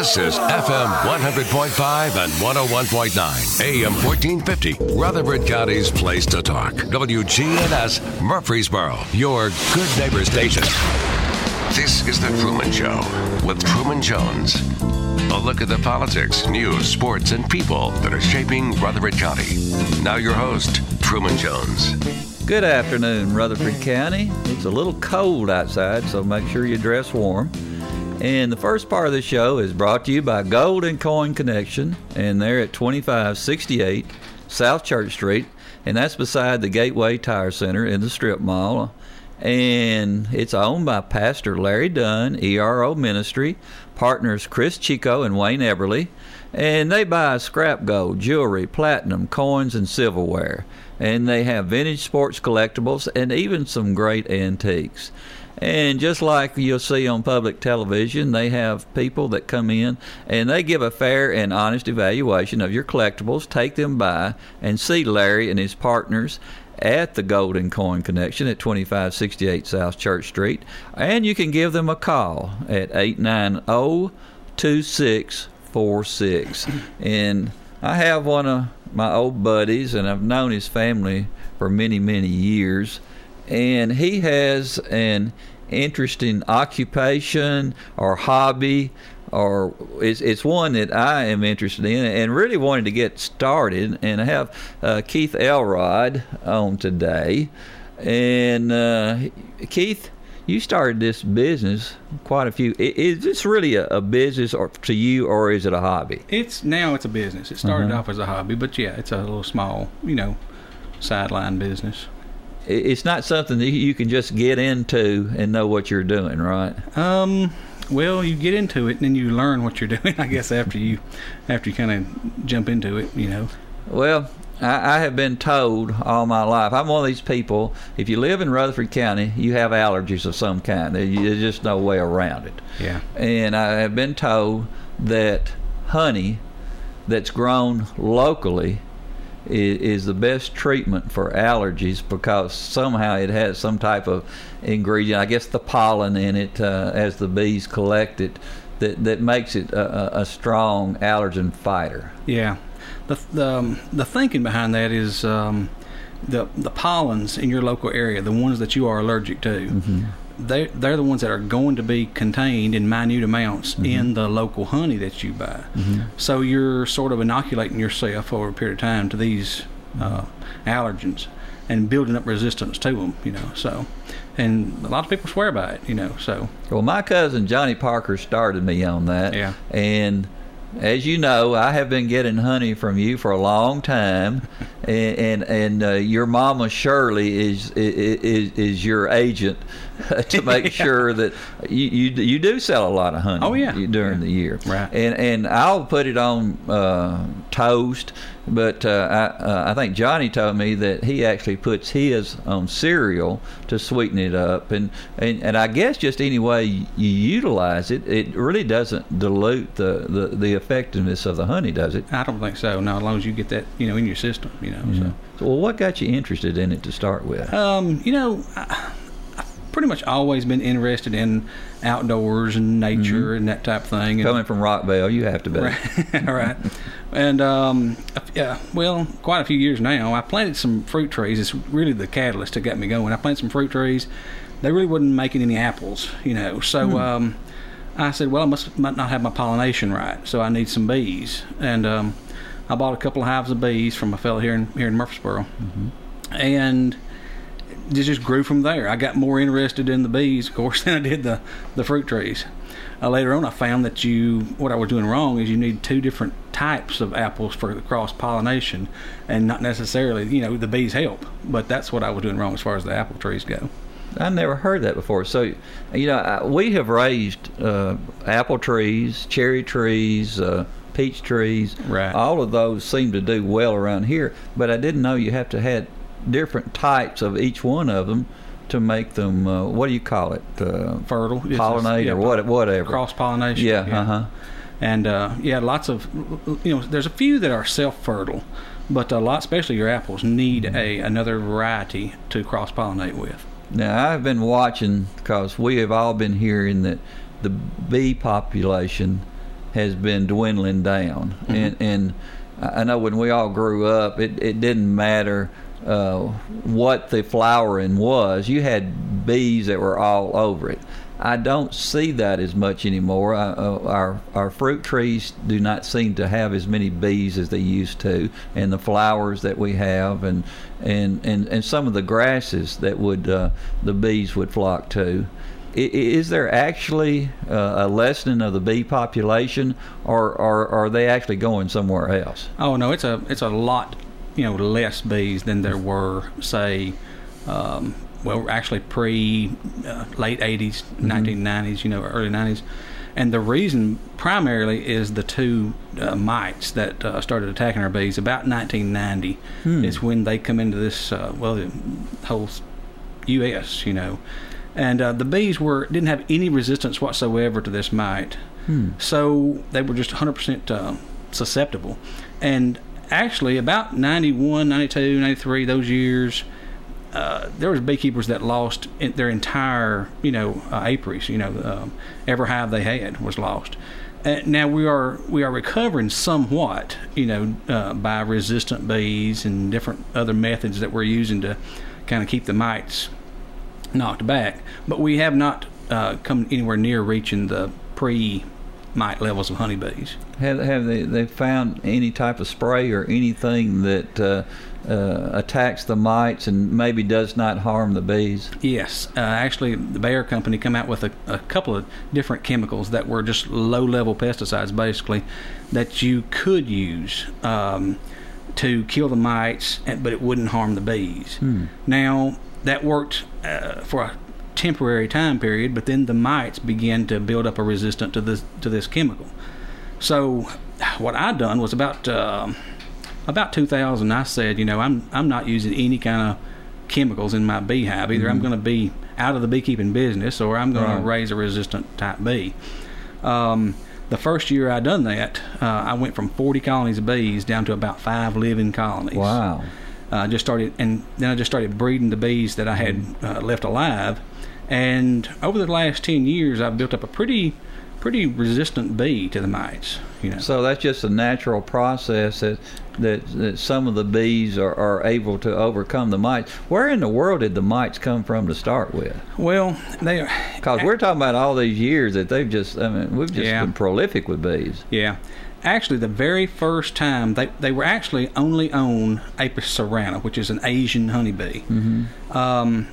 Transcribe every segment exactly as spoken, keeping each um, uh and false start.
This is F M one hundred point five and one oh one point nine, A M fourteen fifty, Rutherford County's place to talk. W G N S Murfreesboro, your good neighbor station. This is The Truman Show with Truman Jones. A look at the politics, news, sports, and people that are shaping Rutherford County. Now your host, Truman Jones. Good afternoon, Rutherford County. It's a little cold outside, so make sure you dress warm. And the first part of the show is brought to you by Gold and Coin Connection, and they're at twenty-five sixty-eight South Church Street, and that's beside the Gateway Tire Center in the Strip Mall. And it's owned by Pastor Larry Dunn, E R O Ministry, partners Chris Chico and Wayne Eberly, and they buy scrap gold, jewelry, platinum, coins, and silverware. And they have vintage sports collectibles and even some great antiques. And just like you'll see on public television, they have people that come in and they give a fair and honest evaluation of your collectibles, take them by, and see Larry and his partners at the Gold and Coin Connection at twenty-five sixty-eight South Church Street. And you can give them a call at eight nine zero, two six four six. And I have one of my old buddies, and I've known his family for many, many years. And he has an interesting occupation or hobby, or it's, it's one that I am interested in and really wanted to get started. And I have uh, Keith Elrod on today. And uh, Keith, you started this business quite a few. Is this really a, a business or to you, or is it a hobby? It's now it's a business. It started Uh-huh. off as a hobby, but yeah, it's a little small, you know, sideline business. It's not something that you can just get into and know what you're doing, right? Um, well, you get into it and then you learn what you're doing, I guess, after you after you kind of jump into it, you know. Well, I, I have been told all my life, I'm one of these people, if you live in Rutherford County, you have allergies of some kind. There- There's just no way around it. Yeah. And I have been told that honey that's grown locally is, is the best treatment for allergies, because somehow it has some type of ingredient, I guess the pollen in it, uh, as the bees collect it, that, that makes it a, a, a strong allergen fighter. Yeah. The the um, the thinking behind that is um, the the pollens in your local area, the ones that you are allergic to, Mm-hmm. they they're the ones that are going to be contained in minute amounts Mm-hmm. in the local honey that you buy. Mm-hmm. So you're sort of inoculating yourself over a period of time to these uh, allergens and building up resistance to them, you know. So, and a lot of people swear by it, you know. So, Well, my cousin Johnny Parker started me on that. Yeah. And as you know, I have been getting honey from you for a long time, and and, and uh, your mama Shirley is is is your agent to make Yeah. sure that you, you you do sell a lot of honey. Oh, yeah. during Yeah. the year. Right. And and I'll put it on uh, toast, but uh, I uh, I think Johnny told me that he actually puts his on cereal to sweeten it up, and and, and I guess just any way you utilize it, it really doesn't dilute the, the, the effectiveness of the honey, does it? I don't think so. No, as long as you get that, you know, in your system, you know. So. So, well, what got you interested in it to start with? Um, you know, I, I've pretty much always been interested in outdoors and nature and that type of thing. And, Coming from Rockville, you have to be. right, right. And um, yeah, well, quite a few years now. I planted some fruit trees. It's really the catalyst that got me going. I planted some fruit trees. They really wasn't making any apples, you know. So Hmm. um, I said, well, I must might not have my pollination right. So I need some bees. And um, I bought a couple of hives of bees from a fellow here in here in Murfreesboro, and it just grew from there. I got more interested in the bees, of course, than I did the the fruit trees. Uh, later on, I found that you what I was doing wrong is you need two different types of apples for the cross pollination, and not necessarily, you know, the bees help. But that's what I was doing wrong as far as the apple trees go. I never heard that before. So, you know, I- we have raised uh, apple trees, cherry trees, uh, peach trees. Right. All of those seem to do well around here, but I didn't know you have to have different types of each one of them to make them, uh, what do you call it? Uh, Fertile. It's just- pollinate yeah, or what, whatever. Cross pollination. Yeah, uh-huh. And uh, yeah, lots of, you know, there's a few that are self-fertile, but a lot, especially your apples, need a another variety to cross pollinate with. Now, I've been watching, because we have all been hearing that the bee population has been dwindling down. Mm-hmm. And, and I know when we all grew up, it, it didn't matter uh, what the flowering was. You had bees that were all over it. I don't see that as much anymore. I, uh, our our fruit trees do not seem to have as many bees as they used to, and the flowers that we have, and and, and, and some of the grasses that would uh, the bees would flock to. I, is there actually uh, a lessening of the bee population, or, or, or are they actually going somewhere else? Oh no, it's a it's a lot, you know, less bees than there were, say. Um, Well, actually, pre uh, late eighties, mm-hmm. nineteen nineties, you know, early nineties, and the reason primarily is the two uh, mites that uh, started attacking our bees about nineteen ninety. Hmm. Is when they come into this uh, well, the whole U S, you know, and uh, the bees were didn't have any resistance whatsoever to this mite, hmm. so they were just one hundred percent uh, susceptible, and actually about ninety-one, ninety-two, ninety-three, those years. Uh, there was beekeepers that lost in their entire, you know, uh, apiaries. You know, um, every hive they had was lost. Uh, now we are we are recovering somewhat, you know, uh, by resistant bees and different other methods that we're using to kind of keep the mites knocked back. But we have not uh, come anywhere near reaching the pre-mite levels of honeybees. Have have they they found any type of spray or anything that uh, uh, attacks the mites and maybe does not harm the bees? Yes, uh, actually, the Bayer company come out with a, a couple of different chemicals that were just low-level pesticides, basically, that you could use um, to kill the mites, but it wouldn't harm the bees. Hmm. Now that worked uh, for a temporary time period, but then the mites began to build up a resistance to this to this chemical. So what I done was about uh, about two thousand. I said, you know, I'm I'm not using any kind of chemicals in my beehive. Either mm-hmm. I'm going to be out of the beekeeping business, or I'm going right. to raise a resistant type bee. Um, the first year I done that, uh, I went from forty colonies of bees down to about five living colonies. Wow! I uh, just started, and then I just started breeding the bees that I had uh, left alive. And over the last ten years, I've built up a pretty pretty resistant bee to the mites. You know. So that's just a natural process that that, that some of the bees are, are able to overcome the mites. Where in the world did the mites come from to start with? Well, they are... Because we're talking about all these years that they've just, I mean, we've just yeah. been prolific with bees. Yeah. Actually, the very first time, they, they were actually only on Apis cerana, which is an Asian honeybee. Mm-hmm. Um,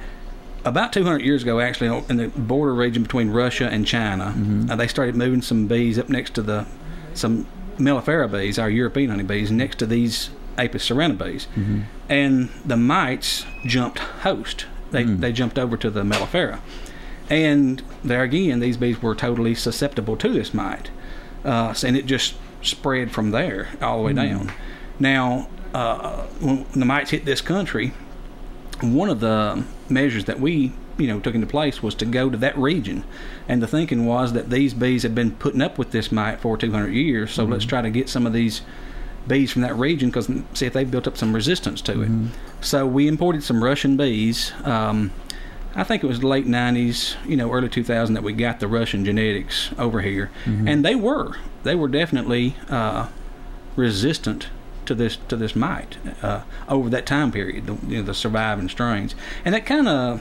About two hundred years ago, actually, in the border region between Russia and China, mm-hmm. uh, they started moving some bees up next to the, some mellifera bees, our European honeybees, next to these Apis cerana bees. Mm-hmm. And the mites jumped host. They mm. they jumped over to the mellifera. And there again, these bees were totally susceptible to this mite. Uh, and it just spread from there all the way mm. down. Now, uh, when the mites hit this country, one of the measures that we, you know, took into place was to go to that region, and the thinking was that these bees had been putting up with this mite for two hundred years, so mm-hmm. let's try to get some of these bees from that region, because see if they built up some resistance to it. Mm-hmm. So we imported some Russian bees. Um, I think it was the late nineties, you know, early two thousand that we got the Russian genetics over here, mm-hmm. and they were they were definitely uh, resistant to this to this mite uh, over that time period, the, you know, the surviving strains, and that kind of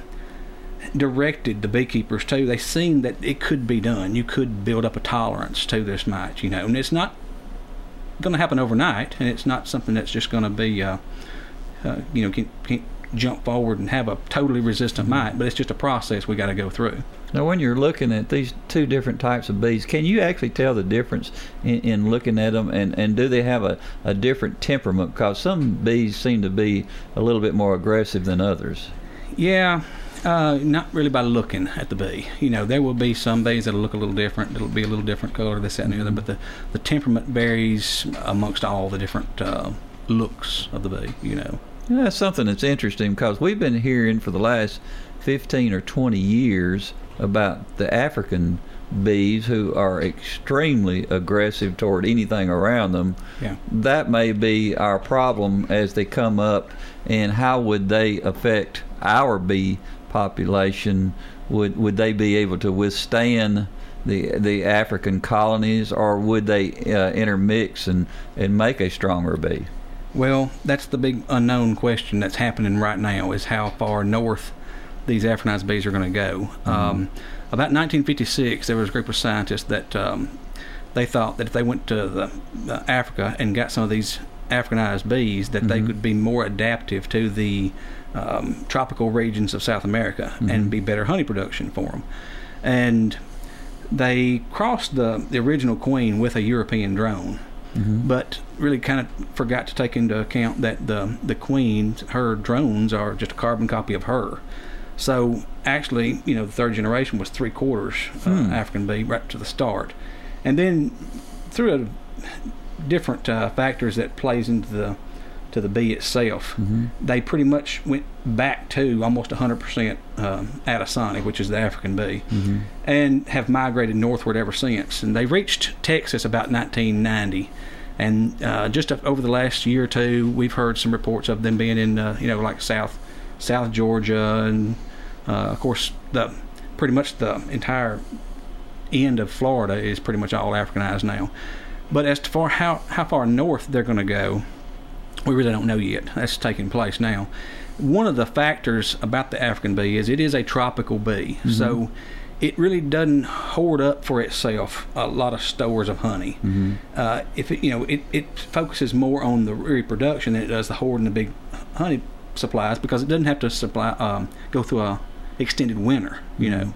directed the beekeepers too. They seen that it could be done. You could build up a tolerance to this mite, you know, and it's not going to happen overnight, and it's not something that's just going to be, uh, uh, you know, can, can jump forward and have a totally resistant mite, but it's just a process we got to go through. Now, when you're looking at these two different types of bees, can you actually tell the difference in, in looking at them, and, and do they have a, a different temperament? Because some bees seem to be a little bit more aggressive than others. Yeah, uh, not really by looking at the bee. You know, there will be some bees that'll look a little different. It'll be a little different color, this, that, and the other, but the, the temperament varies amongst all the different uh, looks of the bee, you know. Yeah, that's something that's interesting, because we've been hearing for the last fifteen or twenty years about the African bees who are extremely aggressive toward anything around them. Yeah. That may be our problem as they come up, and how would they affect our bee population? Would would they be able to withstand the the African colonies, or would they uh, intermix and, and make a stronger bee? Well, that's the big unknown question that's happening right now, is how far north these Africanized bees are going to go. Mm-hmm. Um, about nineteen fifty-six, there was a group of scientists that um, they thought that if they went to the, uh, Africa and got some of these Africanized bees, that mm-hmm. they could be more adaptive to the um, tropical regions of South America mm-hmm. and be better honey production for them. And they crossed the, the original queen with a European drone, mm-hmm. but really kind of forgot to take into account that the, the queen, her drones are just a carbon copy of her. So actually, you know, the third generation was three quarters uh, hmm. African bee right to the start. And then through a different uh, factors that plays into the to the bee itself, mm-hmm. they pretty much went back to almost one hundred percent um, Addisoni, which is the African bee, mm-hmm. and have migrated northward ever since. And they reached Texas about nineteen ninety. And uh, just over the last year or two, we've heard some reports of them being in, uh, you know, like South South Georgia, and uh, of course, the pretty much the entire end of Florida is pretty much all Africanized now. But as to far how how far north they're going to go, we really don't know yet. That's taking place now. One of the factors about the African bee is it is a tropical bee, mm-hmm. so it really doesn't hoard up for itself a lot of stores of honey. Mm-hmm. Uh, if it, you know, it, it focuses more on the reproduction than it does the hoarding the big honey supplies, because it doesn't have to supply um, go through a extended winter, you mm-hmm. know.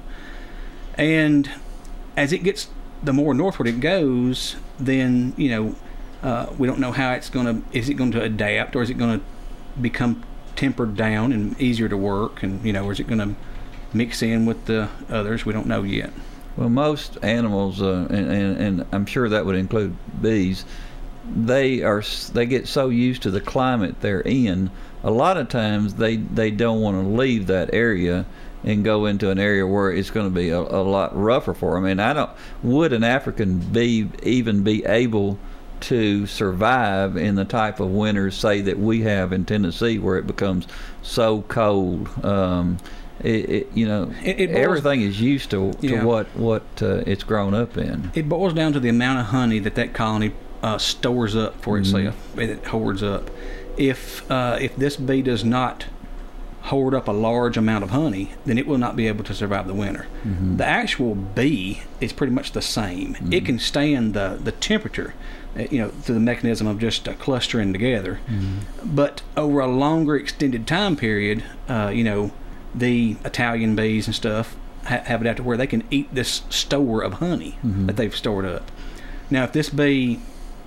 And as it gets, the more northward it goes, then you know. Uh, we don't know how it's going to, is it going to adapt, or is it going to become tempered down and easier to work, and, you know, or is it going to mix in with the others? We don't know yet. Well, most animals, uh, and, and, and I'm sure that would include bees, they are they get so used to the climate they're in, a lot of times they, they don't want to leave that area and go into an area where it's going to be a, a lot rougher for them. And I don't, would an African bee even be able to survive in the type of winters, say, that we have in Tennessee, where it becomes so cold? Um, it, it, you know, it, it boils, everything is used to, to yeah. what what uh, it's grown up in. It boils down to the amount of honey that that colony uh, stores up for mm-hmm. itself, and it hoards up. If uh, if this bee does not hoard up a large amount of honey, then it will not be able to survive the winter. Mm-hmm. The actual bee is pretty much the same. Mm-hmm. It can stand the, the temperature, you know, through the mechanism of just uh, clustering together. Mm-hmm. But over a longer extended time period, uh, you know, the Italian bees and stuff ha- have it out to where they can eat this store of honey mm-hmm. that they've stored up. Now, if this bee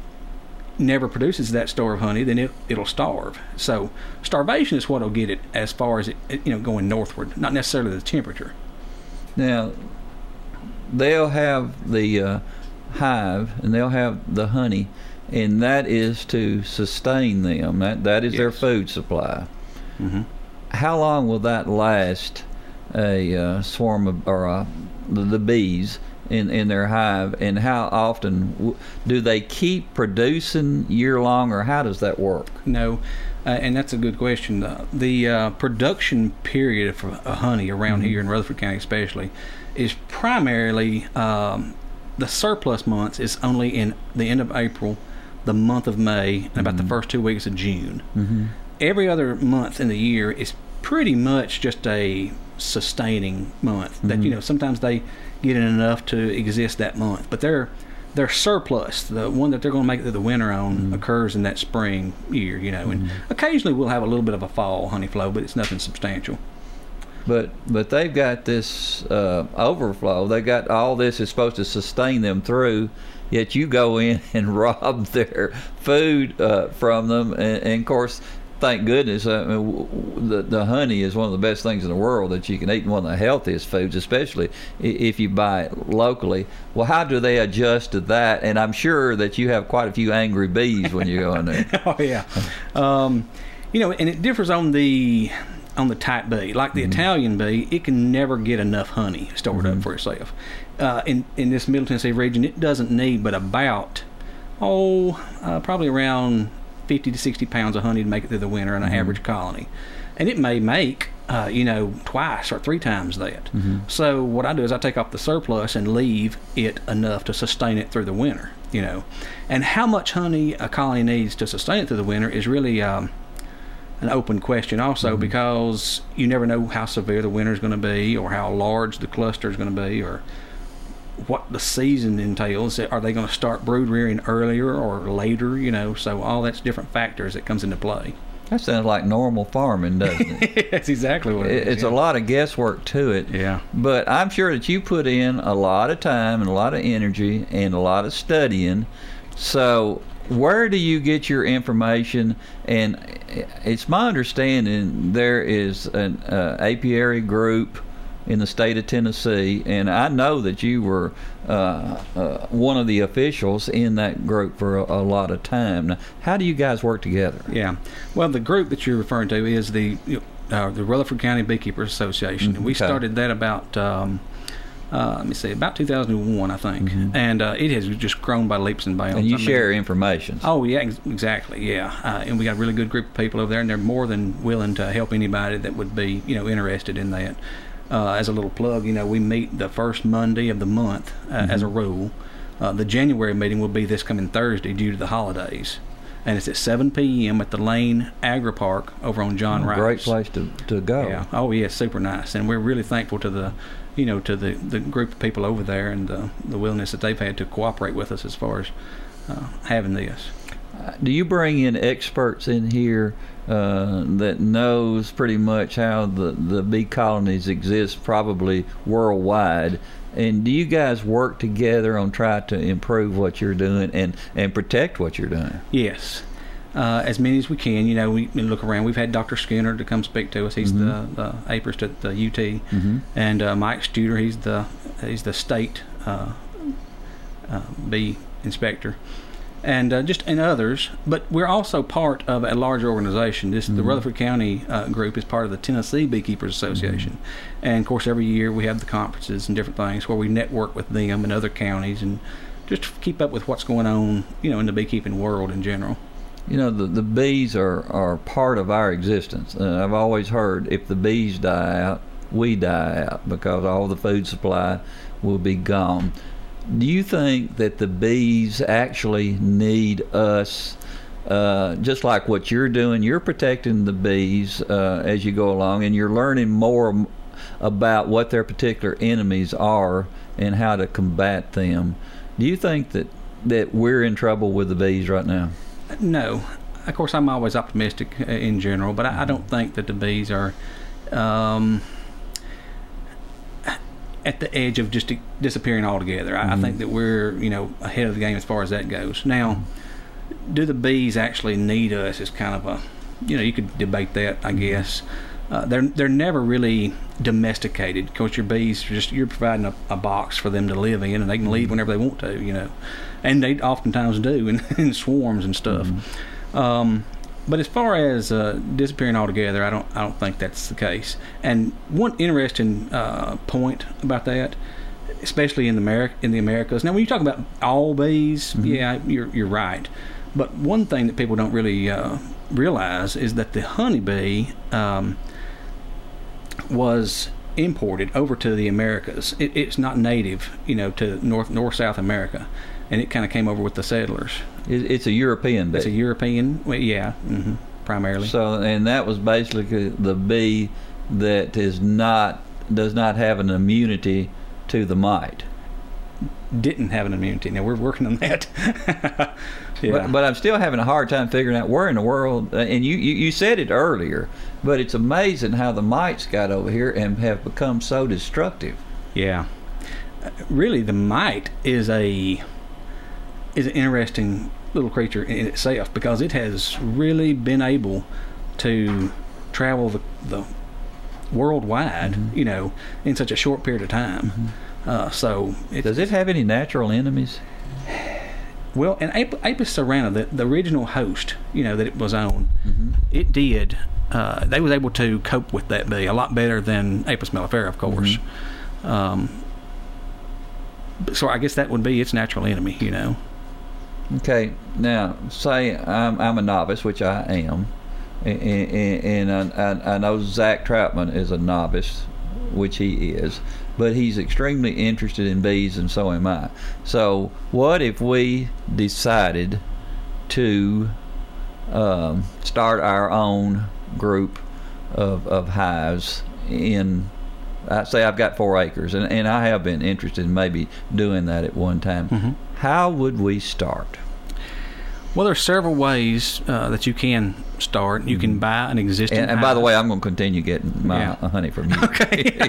never produces that store of honey, then it, it'll starve. So starvation is what will get it as far as it, you know, going northward, not necessarily the temperature. Now, they'll have the uh, hive and they'll have the honey, and that is to sustain them. That that is yes. their food supply. Mm-hmm. How long will that last? A uh, swarm of, or uh, the, the bees in in their hive, and how often w- do they keep producing year long, or how does that work? No, uh, and that's a good question. The, the uh, production period for uh, honey around mm-hmm. here in Rutherford County, especially, is primarily um, the surplus months is only in the end of April, the month of May, and mm-hmm. about the first two weeks of June. Mm-hmm. Every other month in the year is pretty much just a sustaining month. Mm-hmm. That, you know, sometimes they get in enough to exist that month, but their their surplus, the one that they're going to make it through the winter on, mm-hmm. occurs in that spring year, you know. And mm-hmm. occasionally we'll have a little bit of a fall honey flow, but it's nothing substantial. But but they've got this uh, overflow. They got all this is supposed to sustain them through, yet you go in and rob their food uh, from them, and, and of course, thank goodness, uh, the the honey is one of the best things in the world that you can eat, and one of the healthiest foods, especially if you buy it locally. Well, how do they adjust to that? And I'm sure that you have quite a few angry bees when you go in there. Oh yeah, um, you know, and it differs on the on the type bee. Like the mm-hmm. Italian bee, it can never get enough honey stored mm-hmm. up for itself. Uh, in in this Middle Tennessee region, it doesn't need but about oh uh, probably around fifty to sixty pounds of honey to make it through the winter in an mm-hmm. average colony. And it may make uh, you know, twice or three times that. Mm-hmm. So what I do is I take off the surplus and leave it enough to sustain it through the winter, you know. And how much honey a colony needs to sustain it through the winter is really um, an open question also, mm-hmm. because you never know how severe the winter is going to be, or how large the cluster is going to be, or what the season entails. Are they going to start brood rearing earlier or later, you know? So all that's different factors that comes into play. That sounds like normal farming, doesn't it? That's exactly what it, it is. It's yeah. a lot of guesswork to it. Yeah. But I'm sure that you put in a lot of time and a lot of energy and a lot of studying. So where do you get your information? And it's my understanding there is an uh, apiary group in the state of Tennessee, and I know that you were uh, uh, one of the officials in that group for a, a lot of time. Now, how do you guys work together? Yeah, well, the group that you're referring to is the uh, the Rutherford County Beekeepers Association. Mm-hmm. We Okay. started that about um, uh, let me see, about two thousand one, I think, Mm-hmm. and uh, it has just grown by leaps and bounds. And you I mean, share information. Oh yeah, ex- exactly. Yeah, uh, and we got a really good group of people over there, and they're more than willing to help anybody that would be, you know, interested in that. Uh, as a little plug, you know, we meet the first Monday of the month uh, Mm-hmm. as a rule. Uh, the January meeting will be this coming Thursday due to the holidays, and it's at seven p.m. at the Lane Agri Park over on John Oh, Rice. great place to, to go. Yeah. Oh yeah, super nice, and we're really thankful to the, you know, to the, the group of people over there and the the willingness that they've had to cooperate with us as far as uh, having this. Do you bring in experts in here uh, that knows pretty much how the, the bee colonies exist probably worldwide? And do you guys work together on trying to improve what you're doing and, and protect what you're doing? Yes. Uh, as many as we can. You know, we, we look around. We've had Doctor Skinner to come speak to us. He's Mm-hmm. the, the apiarist at the U T, Mm-hmm. and uh, Mike Studer. He's the he's the state uh, uh, bee inspector, and uh, just and others. But we're also part of a larger organization. This Mm-hmm. the Rutherford County uh, group is part of the Tennessee Beekeepers Association, Mm-hmm. and of course every year we have the conferences and different things where we network with them and other counties and just keep up with what's going on, you know, in the beekeeping world in general. You know, the, the bees are, are part of our existence. Uh, I've always heard if the bees die out, we die out, because all the food supply will be gone. Do you think that the bees actually need us, uh, just like what you're doing? You're protecting the bees uh, as you go along, and you're learning more about what their particular enemies are and how to combat them. Do you think that, that we're in trouble with the bees right now? No. Of course, I'm always optimistic uh, in general, but I, I don't think that the bees are um, at the edge of just disappearing altogether. I, Mm-hmm. I think that we're, you know, ahead of the game as far as that goes. Now, do the bees actually need us is kind of a, you know, you could debate that, I guess. Uh, they're they're never really domesticated, because your bees are just, you're providing a, a box for them to live in, and they can leave whenever they want to, you know, and they oftentimes do in, in swarms and stuff. Mm-hmm. Um, but as far as uh, disappearing altogether, I don't I don't think that's the case. And one interesting uh, point about that, especially in the Ameri- in the Americas. Now, when you talk about all bees, mm-hmm. yeah, you're you're right. But one thing that people don't really uh, realize is that the honeybee um, was imported over to the Americas. It, it's not native, you know, to North North South America, and it kind of came over with the settlers. It, it's a European bee. It's a European, well, yeah, mm-hmm, primarily. So, and that was basically the bee that is not does not have an immunity to the mite. Didn't have an immunity. Now we're working on that. Yeah. But, but I'm still having a hard time figuring out where in the world, uh, and you, you, you said it earlier, but it's amazing how the mites got over here and have become so destructive. Yeah. Uh, really, the mite is a is an interesting little creature in itself, because it has really been able to travel the, the worldwide, mm-hmm. you know, in such a short period of time. Mm-hmm. Uh, so it, does it have any natural enemies? Well, and Apis, Apis cerana, the, the original host, you know, that it was on, mm-hmm. it did. Uh, they was able to cope with that bee a lot better than Apis mellifera, of course. Mm-hmm. Um, so I guess that would be its natural enemy, you know. Okay, now say I'm I'm a novice, which I am. And, and, and I, I know Zach Troutman is a novice, which he is, but he's extremely interested in bees, and so am I. So what if we decided to um, start our own group of, of hives in, I say I've got four acres, and, and I have been interested in maybe doing that at one time. Mm-hmm. How would we start? Well, there's several ways uh, that you can start. You can buy an existing And, and by the way, I'm going to continue getting my yeah. honey from you. Okay.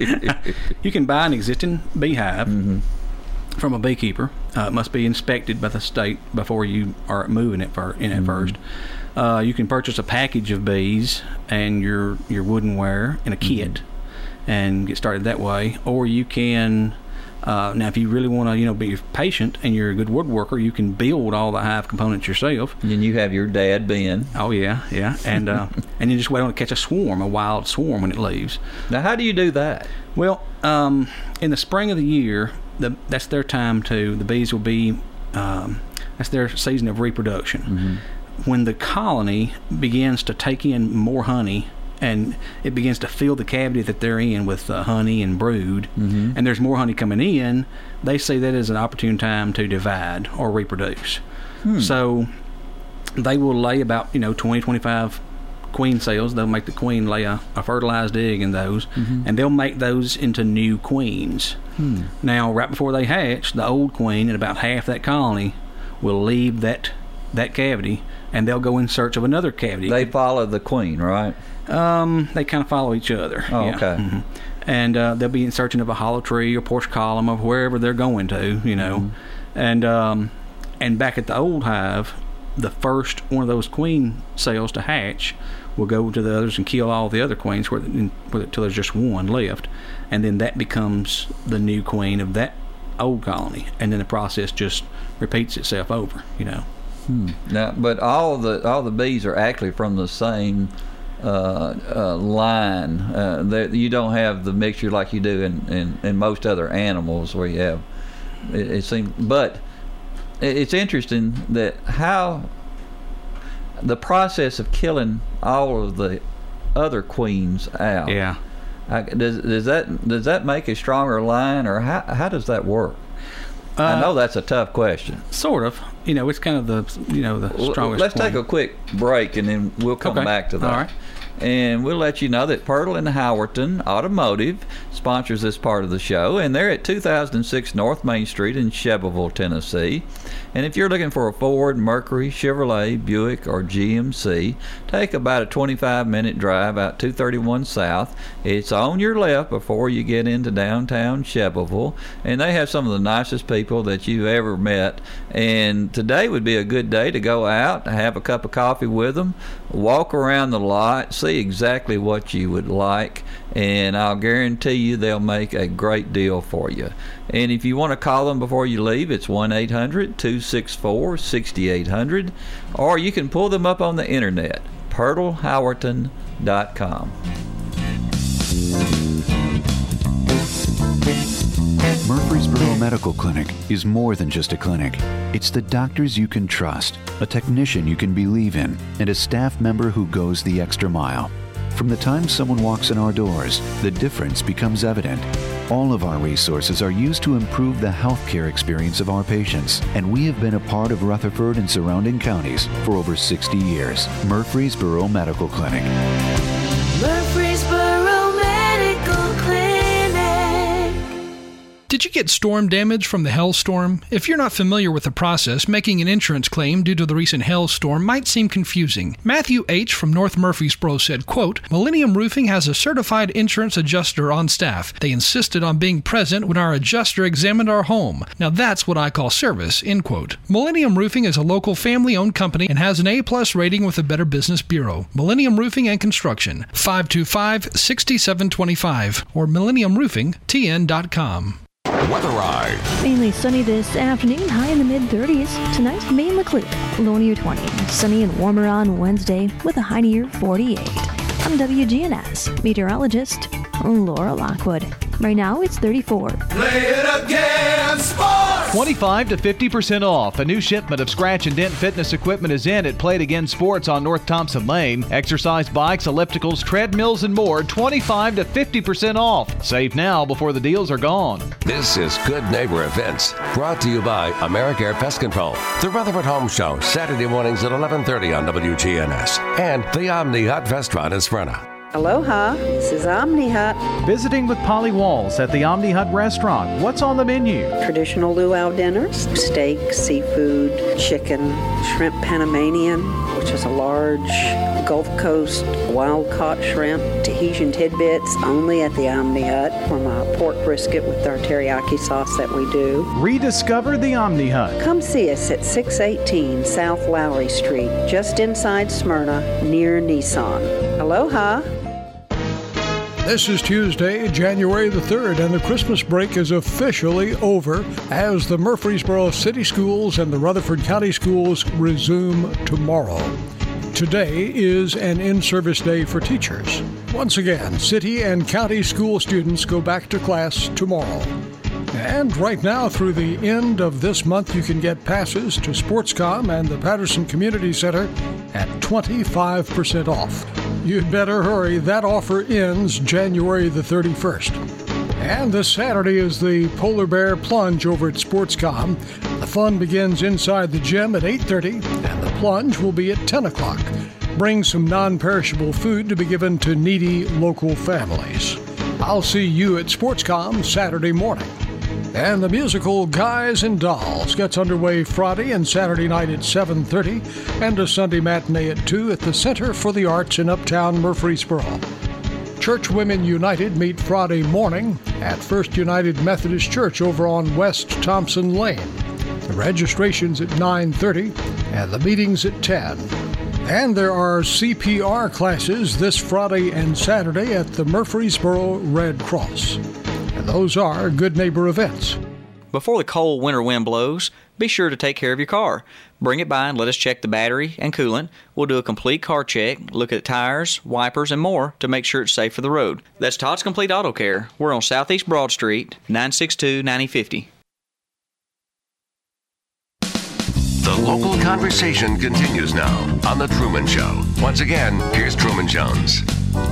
You can buy an existing beehive mm-hmm. from a beekeeper. Uh, it must be inspected by the state before you are moving it for, in it mm-hmm. first. Uh, you can purchase a package of bees and your, your woodenware in a kit mm-hmm. and get started that way. Or you can... Uh, now, if you really want to, you know, be patient and you're a good woodworker, you can build all the hive components yourself. And you have your dad, Ben. Oh yeah, yeah, and uh, and you just wait on it to catch a swarm, a wild swarm when it leaves. Now, how do you do that? Well, um, in the spring of the year, the, that's their time to. The bees will be. Um, that's their season of reproduction. Mm-hmm. When the colony begins to take in more honey. And it begins to fill the cavity that they're in with uh, honey and brood, mm-hmm. and there's more honey coming in, they see that as an opportune time to divide or reproduce. Hmm. So they will lay about, you know, twenty, twenty-five queen cells. They'll make the queen lay a, a fertilized egg in those, mm-hmm. and they'll make those into new queens. Hmm. Now, right before they hatch, the old queen and about half that colony will leave that that cavity, and they'll go in search of another cavity. They follow the queen, right? Um, they kind of follow each other. Oh, yeah. okay. Mm-hmm. And uh, they'll be in searching of a hollow tree or porch column or wherever they're going to, you know. Mm-hmm. And um, and back at the old hive, the first one of those queen cells to hatch will go to the others and kill all the other queens where, until there's just one left. And then that becomes the new queen of that old colony. And then the process just repeats itself over, you know. Hmm. Now, but all the all the bees are actually from the same uh, uh, line. Uh, that you don't have the mixture like you do in, in, in most other animals where you have. It, it seems, but it, it's interesting that how the process of killing all of the other queens out. Yeah. I, does does that does that make a stronger line, or how how does that work? Uh, I know that's a tough question. Sort of. You know, it's kind of the, you know, the strongest Let's point. take a quick break, and then we'll come okay. back to that. All right. And we'll let you know that Pirtle and Howerton Automotive sponsors this part of the show, and they're at two thousand six North Main Street in Shelbyville, Tennessee. And if you're looking for a Ford, Mercury, Chevrolet, Buick, or G M C, take about a twenty-five minute drive out two thirty-one South. It's on your left before you get into downtown Shelbyville, and they have some of the nicest people that you've ever met. And today would be a good day to go out, have a cup of coffee with them, walk around the lot, see exactly what you would like, and I'll guarantee you they'll make a great deal for you. And if you want to call them before you leave, it's one eight hundred two six four six eight zero zero, or you can pull them up on the internet, Pirtle Howerton dot com. Murfreesboro Medical Clinic is more than just a clinic. It's the doctors you can trust, a technician you can believe in, and a staff member who goes the extra mile. From the time someone walks in our doors, the difference becomes evident. All of our resources are used to improve the healthcare experience of our patients, and we have been a part of Rutherford and surrounding counties for over sixty years. Murfreesboro Medical Clinic. Murfreesboro Medical Clinic. Did you get storm damage from the hailstorm? If you're not familiar with the process, making an insurance claim due to the recent hailstorm might seem confusing. Matthew H. from North Murfreesboro said, quote, Millennium Roofing has a certified insurance adjuster on staff. They insisted on being present when our adjuster examined our home. Now that's what I call service, end quote. Millennium Roofing is a local family-owned company and has an A-plus rating with the Better Business Bureau. Millennium Roofing and Construction, five two five, six seven two five or millennium roofing t n dot com. Weatherized. Mainly sunny this afternoon, high in the mid-thirties. Tonight, mainly clear, low near twenty. Sunny and warmer on Wednesday with a high near forty-eight. I'm W G N S meteorologist Laura Lockwood. Right now, it's thirty-four. Play it again, sports! twenty-five to fifty percent off. A new shipment of scratch and dent fitness equipment is in at Play It Again Sports on North Thompson Lane. Exercise bikes, ellipticals, treadmills, and more, twenty-five to fifty percent off. Save now before the deals are gone. This is Good Neighbor Events, brought to you by AmeriCare Pest Control, the Rutherford Home Show, Saturday mornings at eleven thirty on W G N S, and the Omni Hut Restaurant in Smyrna. Aloha, this is Omni Hut. Visiting with Polly Walls at the Omni Hut restaurant. What's on the menu? Traditional luau dinners, steak, seafood, chicken, shrimp Panamanian, which is a large Gulf Coast wild-caught shrimp, Tahitian tidbits only at the Omni Hut, from a pork brisket with our teriyaki sauce that we do. Rediscover the Omni Hut. Come see us at six eighteen South Lowry Street, just inside Smyrna, near Nissan. Aloha. This is Tuesday, January the third, and the Christmas break is officially over as the Murfreesboro City Schools and the Rutherford County Schools resume tomorrow. Today is an in-service day for teachers. Once again, city and county school students go back to class tomorrow. And right now, through the end of this month, you can get passes to SportsCom and the Patterson Community Center at twenty-five percent off. You'd better hurry. That offer ends January the thirty-first. And this Saturday is the Polar Bear Plunge over at SportsCom. The fun begins inside the gym at eight thirty, and the plunge will be at ten o'clock. Bring some non-perishable food to be given to needy local families. I'll see you at SportsCom Saturday morning. And the musical Guys and Dolls gets underway Friday and Saturday night at seven thirty and a Sunday matinee at two at the Center for the Arts in Uptown Murfreesboro. Church Women United meet Friday morning at First United Methodist Church over on West Thompson Lane. The registration's at nine thirty and the meeting's at ten. And there are C P R classes this Friday and Saturday at the Murfreesboro Red Cross. And those are Good Neighbor Events. Before the cold winter wind blows, be sure to take care of your car. Bring it by and let us check the battery and coolant. We'll do a complete car check, look at tires, wipers, and more to make sure it's safe for the road. That's Todd's Complete Auto Care. We're on Southeast Broad Street, nine six two, nine zero five zero. The local conversation continues now on The Truman Show. Once again, here's Truman Jones.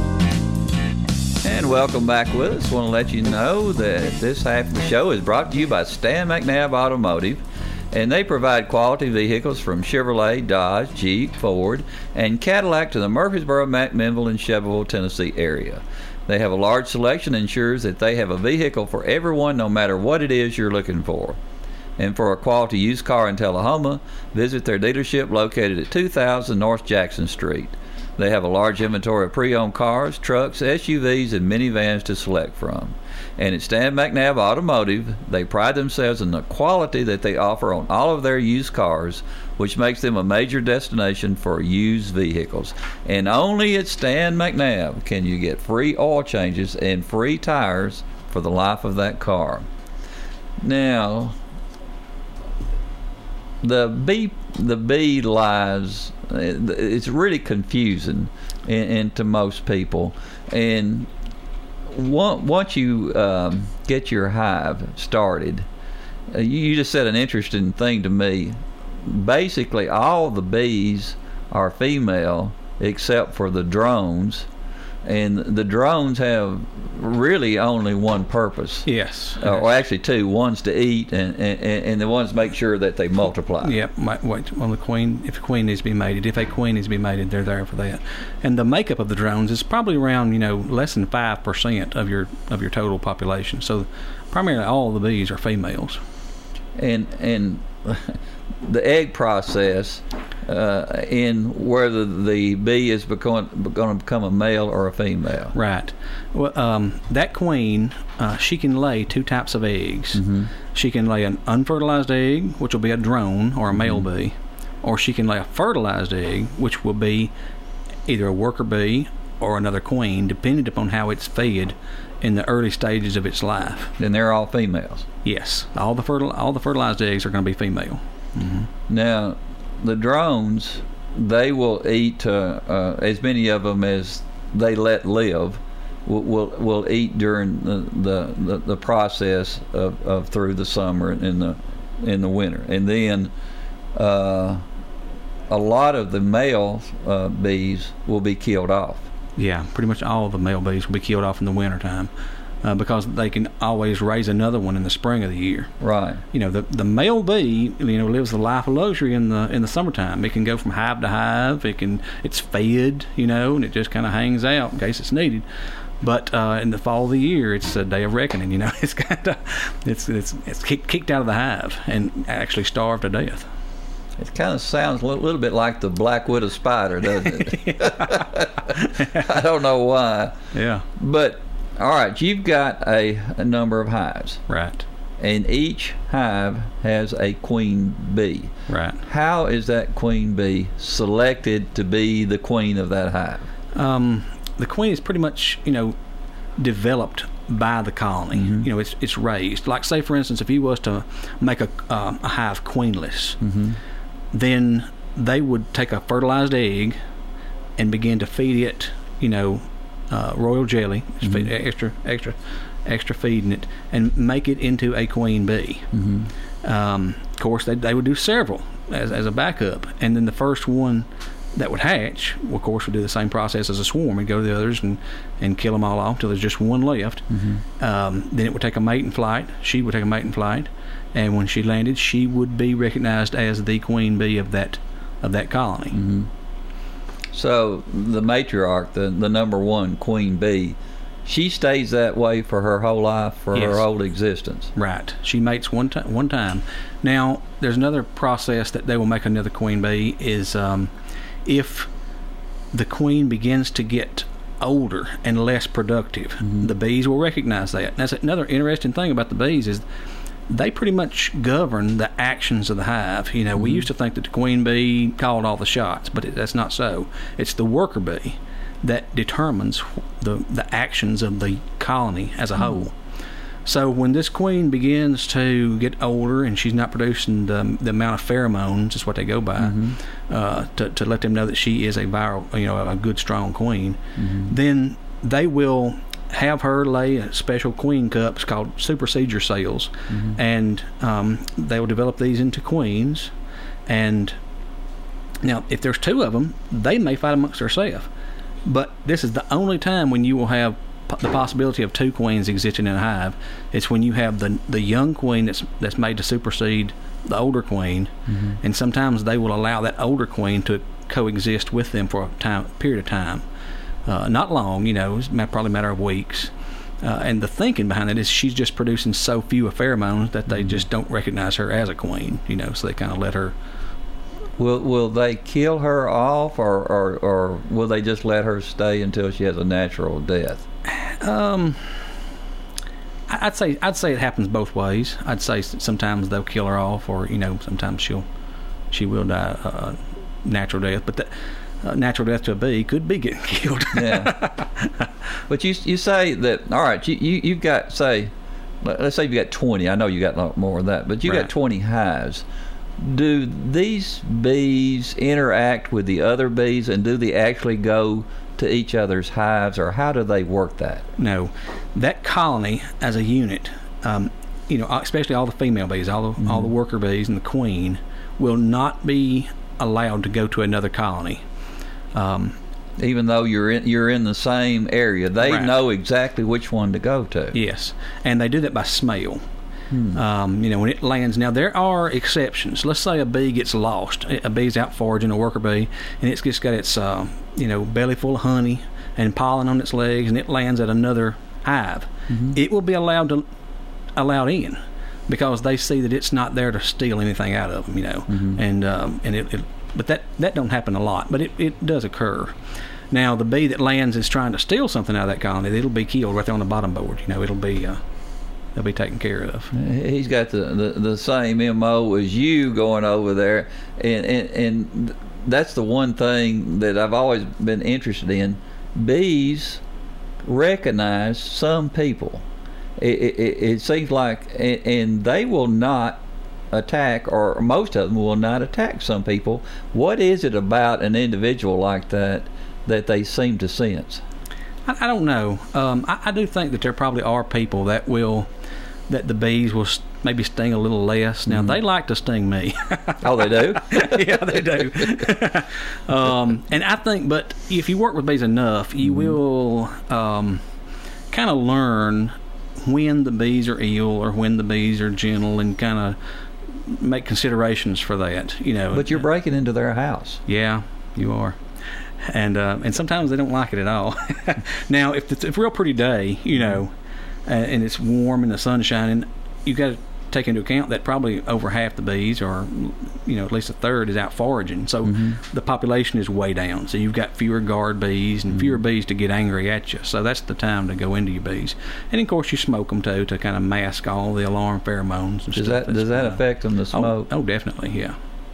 And welcome back with us. Want to let you know that this half of the show is brought to you by Stan McNabb Automotive, and they provide quality vehicles from Chevrolet, Dodge, Jeep, Ford, and Cadillac to the Murfreesboro, McMinnville, and Shelbyville, Tennessee area. They have a large selection and ensures that they have a vehicle for everyone, no matter what it is you're looking for. And for a quality used car in Tullahoma, visit their dealership located at two thousand North Jackson Street. They have a large inventory of pre-owned cars, trucks, S U Vs, and minivans to select from. And at Stan McNabb Automotive, they pride themselves in the quality that they offer on all of their used cars, which makes them a major destination for used vehicles. And only at Stan McNabb can you get free oil changes and free tires for the life of that car. Now, the B, the B lies, it's really confusing in, in to most people. And once you um, get your hive started, uh, you, you just said an interesting thing to me. Basically, all the bees are female except for the drones. And the drones have really only one purpose. Yes. Uh, or actually two. One's to eat, and, and, and the one's make sure that they multiply. Yep. Wait, well, the queen, if a queen needs to be mated, if a queen needs to be mated, they're there for that. And the makeup of the drones is probably around, you know, less than five percent of your of your total population. So primarily all the bees are females. And and the egg process, uh, in whether the bee is going to become a male or a female. Right. Well, um, that queen, uh, she can lay two types of eggs. Mm-hmm. She can lay an unfertilized egg, which will be a drone or a male mm-hmm. bee, or she can lay a fertilized egg, which will be either a worker bee or another queen, depending upon how it's fed in the early stages of its life. Then they're all females. Yes, all the fertil all the fertilized eggs are going to be female. Mm-hmm. Now, the drones, they will eat uh, uh, as many of them as they let live. Will will, will eat during the the, the, the process of, of through the summer and the in the winter, and then uh, a lot of the male uh, bees will be killed off. Yeah, pretty much all of the male bees will be killed off in the wintertime. Uh, because they can always raise another one in the spring of the year. Right. You know, the the male bee, you know, lives the life of luxury in the in the summertime. It can go from hive to hive. It can it's fed, you know, and it just kind of hangs out in case it's needed. But uh, in the fall of the year, it's a day of reckoning. You know, it's kind of it's it's it's kick, kicked out of the hive and actually starved to death. It kind of sounds a little, little bit like the black widow spider, doesn't it? I don't know why. Yeah. But all right, you've got a, a number of hives. Right. And each hive has a queen bee. Right. How is that queen bee selected to be the queen of that hive? Um, the queen is pretty much, you know, developed by the colony. Mm-hmm. You know, it's it's raised. Like, say, for instance, if you was to make a, uh, a hive queenless, mm-hmm. then they would take a fertilized egg and begin to feed it, you know, Uh, royal jelly, mm-hmm. feed, extra, extra, extra feeding it, and make it into a queen bee. Mm-hmm. Um, of course, they they would do several as as a backup, and then the first one that would hatch, well, of course, would do the same process as a swarm. It'd go to the others and and kill them all off till there's just one left. Mm-hmm. Um, then it would take a mate in flight. She would take a mate in flight, and when she landed, she would be recognized as the queen bee of that of that colony. Mm-hmm. So the matriarch, the the number one queen bee, she stays that way for her whole life, for yes. her whole existence. Right. She mates one time. One time. Now, there's another process that they will make another queen bee is um, if the queen begins to get older and less productive, mm-hmm. the bees will recognize that. That's another interesting thing about the bees is they pretty much govern the actions of the hive. You know, mm-hmm. we used to think that the queen bee called all the shots, but it, that's not so. It's the worker bee that determines the the actions of the colony as a mm-hmm. whole. So when this queen begins to get older and she's not producing the, the amount of pheromones, is what they go by, mm-hmm. uh, to, to let them know that she is a viral, you know, a good strong queen, mm-hmm. then they will have her lay special queen cups called supersedure cells, mm-hmm. and um, they will develop these into queens. And now, if there's two of them, they may fight amongst themselves. But this is the only time when you will have p- the possibility of two queens existing in a hive. It's when you have the the young queen that's that's made to supersede the older queen, mm-hmm. and sometimes they will allow that older queen to coexist with them for a time period of time. Uh, not long, you know, it's probably a matter of weeks. Uh, and the thinking behind it is she's just producing so few pheromones that they just don't recognize her as a queen, you know, so they kind of let her. Will will they kill her off, or, or, or will they just let her stay until she has a natural death? Um, I'd say I'd say it happens both ways. I'd say sometimes they'll kill her off, or, you know, sometimes she'll she will die a uh, natural death. But that. Uh, natural death to a bee could be getting killed. Yeah. But you you say that, all right, you, you, you've got, say, let's say you've got twenty. I know you got a lot more of that, but you right. got twenty hives. Do these bees interact with the other bees, and do they actually go to each other's hives, or how do they work that? No. That colony as a unit, um, you know, especially all the female bees, all the, mm-hmm. all the worker bees and the queen, will not be allowed to go to another colony. Um, Even though you're in you're in the same area, they right. know exactly which one to go to. Yes, and they do that by smell. Hmm. Um, you know, when it lands. Now there are exceptions. Let's say a bee gets lost. A bee's out foraging, a worker bee, and it's just got its uh, you know belly full of honey and pollen on its legs, and it lands at another hive. Mm-hmm. It will be allowed to allowed in because they see that it's not there to steal anything out of them. You know, mm-hmm. and um, and it. it But that, that don't happen a lot, but it, it does occur. Now, the bee that lands is trying to steal something out of that colony. It'll be killed right there on the bottom board. You know, it'll be uh, they'll be taken care of. He's got the, the, the same M O as you going over there, and, and and that's the one thing that I've always been interested in. Bees recognize some people. It, it, it seems like, and, and they will not attack, or most of them will not attack some people. What is it about an individual like that that they seem to sense? I, I don't know. Um, I, I do think that there probably are people that will, that the bees will maybe sting a little less. Now, mm-hmm. they like to sting me. Oh, they do? Yeah, they do. um, and I think, but if you work with bees enough, you mm-hmm. will um, kind of learn when the bees are ill or when the bees are gentle, and kind of make considerations for that, you know. But you're breaking into their house. Yeah, you are. And uh, and sometimes they don't like it at all. Now, if it's a real pretty day, you know, uh, and it's warm and the sun's shining, you got to take into account that probably over half the bees, or you know, at least a third, is out foraging. So mm-hmm. the population is way down. So you've got fewer guard bees and mm-hmm. fewer bees to get angry at you. So that's the time to go into your bees. And of course, you smoke them too to kind of mask all the alarm pheromones. And does stuff that does that uh, affect them? The smoke? Oh, oh, definitely, yeah.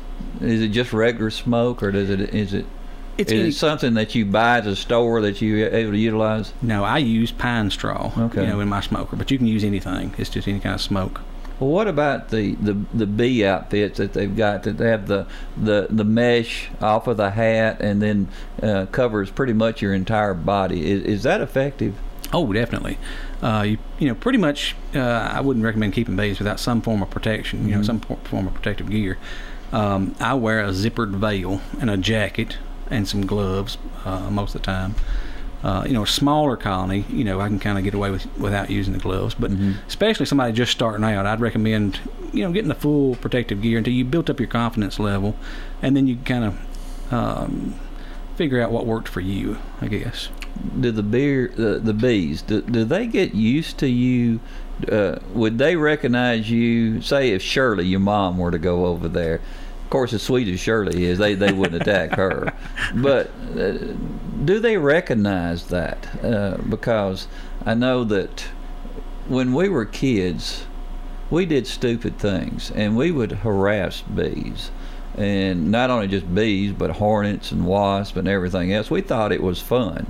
Is it just regular smoke, or does it is it? It's is any, it something that you buy at a store that you're able to utilize? No, I use pine straw, okay. you know, in my smoker. But you can use anything. It's just any kind of smoke. Well, what about the, the, the bee outfits that they've got, that they have the, the, the mesh off of the hat and then uh, covers pretty much your entire body? Is, is that effective? Oh, definitely. Uh, you, you know, pretty much, uh, I wouldn't recommend keeping bees without some form of protection, you mm-hmm. know, some form of protective gear. Um, I wear a zippered veil and a jacket and some gloves uh, most of the time. Uh, you know, a smaller colony, you know, I can kind of get away with without using the gloves. But mm-hmm. especially somebody just starting out, I'd recommend, you know, getting the full protective gear until you built up your confidence level, and then you kind of um, figure out what worked for you, I guess. Do the beer, the, the bees, do, do they get used to you? Uh, would they recognize you? Say if Shirley, your mom, were to go over there. Of course, as sweet as Shirley is, they, they wouldn't attack her. But uh, do they recognize that? Uh, because I know that when we were kids, we did stupid things, and we would harass bees. And not only just bees, but hornets and wasps and everything else. We thought it was fun.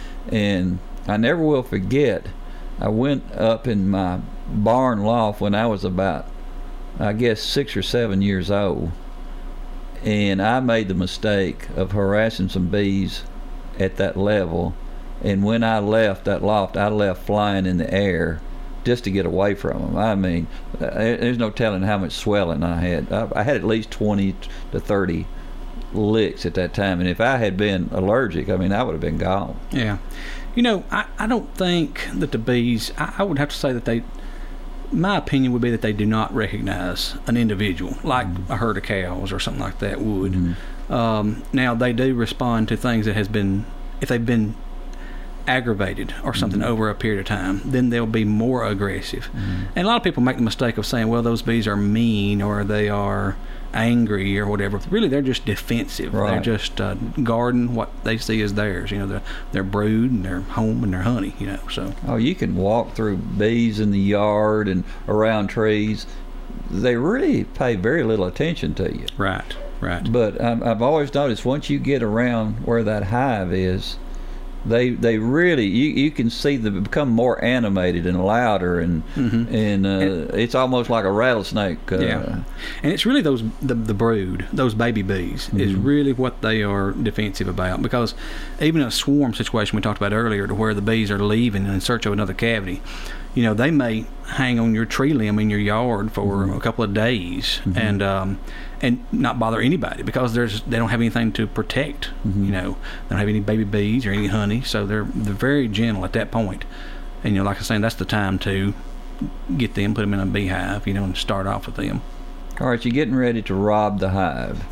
And I never will forget, I went up in my barn loft when I was about, I guess, six or seven years old. And I made the mistake of harassing some bees at that level. And when I left that loft, I left flying in the air just to get away from them. I mean, there's no telling how much swelling I had. I, I had at least twenty to thirty licks at that time. And if I had been allergic, I mean, I would have been gone. Yeah. You know, I, I don't think that the bees, I, I would have to say that they, my opinion would be that they do not recognize an individual like mm-hmm. a herd of cows or something like that would. Mm-hmm. Um, now, they do respond to things that has been, if they've been aggravated or something mm-hmm. over a period of time, then they'll be more aggressive. Mm-hmm. And a lot of people make the mistake of saying, well, those bees are mean or they are angry or whatever. Really, they're just defensive. Right. They're just uh, guarding what they see as theirs. You know, their their brood and their home and their honey. You know, so. Oh, you can walk through bees in the yard and around trees. They really pay very little attention to you. Right, right. But um, I've always noticed once you get around where that hive is, They they really you, you can see them become more animated and louder and mm-hmm. and, uh, and it's almost like a rattlesnake. Uh, yeah, and it's really those the, the brood, those baby bees, mm-hmm. is really what they are defensive about. Because even a swarm situation we talked about earlier, to where the bees are leaving in search of another cavity, you know, they may hang on your tree limb in your yard for mm-hmm. a couple of days mm-hmm. and um, and not bother anybody because there's they don't have anything to protect. Mm-hmm. You know, they don't have any baby bees or any honey, so they're they're very gentle at that point. And you know, like I was saying, that's the time to get them, put them in a beehive, you know, and start off with them. All right, you're getting ready to rob the hive,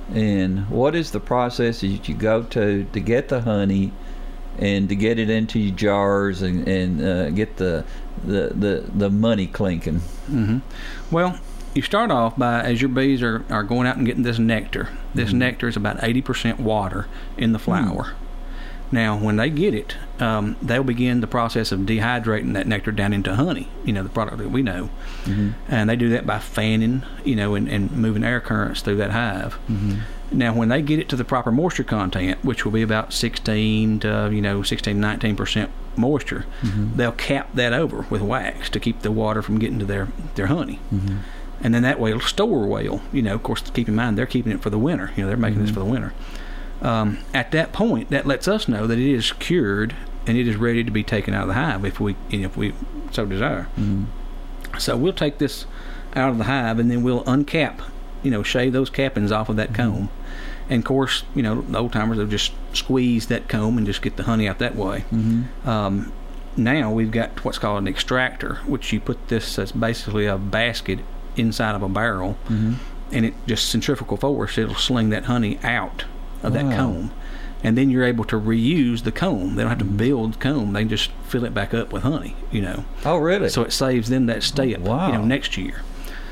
and what is the process that you go to to get the honey and to get it into your jars and and uh, get the the the the money clinking? Mm-hmm. Well, you start off by, as your bees are, are going out and getting this nectar. This mm-hmm. nectar is about eighty percent water in the flower. Mm. Now, when they get it, um, they'll begin the process of dehydrating that nectar down into honey, you know, the product that we know. Mm-hmm. And they do that by fanning, you know, and, and moving air currents through that hive. Mm-hmm. Now, when they get it to the proper moisture content, which will be about sixteen to, you know, sixteen, nineteen percent moisture, mm-hmm. they'll cap that over with wax to keep the water from getting to their, their honey. Mm-hmm. And then that way it'll store well. You know, of course, keep in mind, they're keeping it for the winter. You know, they're making mm-hmm. this for the winter. Um, at that point, that lets us know that it is cured and it is ready to be taken out of the hive if we, if we so desire. Mm-hmm. So we'll take this out of the hive, and then we'll uncap, you know, shave those cappings off of that comb. And of course, you know, the old timers, they'll just squeeze that comb and just get the honey out that way. Mm-hmm. Um, now we've got what's called an extractor, which you put this, that's basically a basket inside of a barrel, mm-hmm. and it just centrifugal force, it'll sling that honey out of wow. that comb. And then you're able to reuse the comb. They don't have to build the comb. They can just fill it back up with honey, you know. Oh, really? So it saves them that step, wow. you know, next year.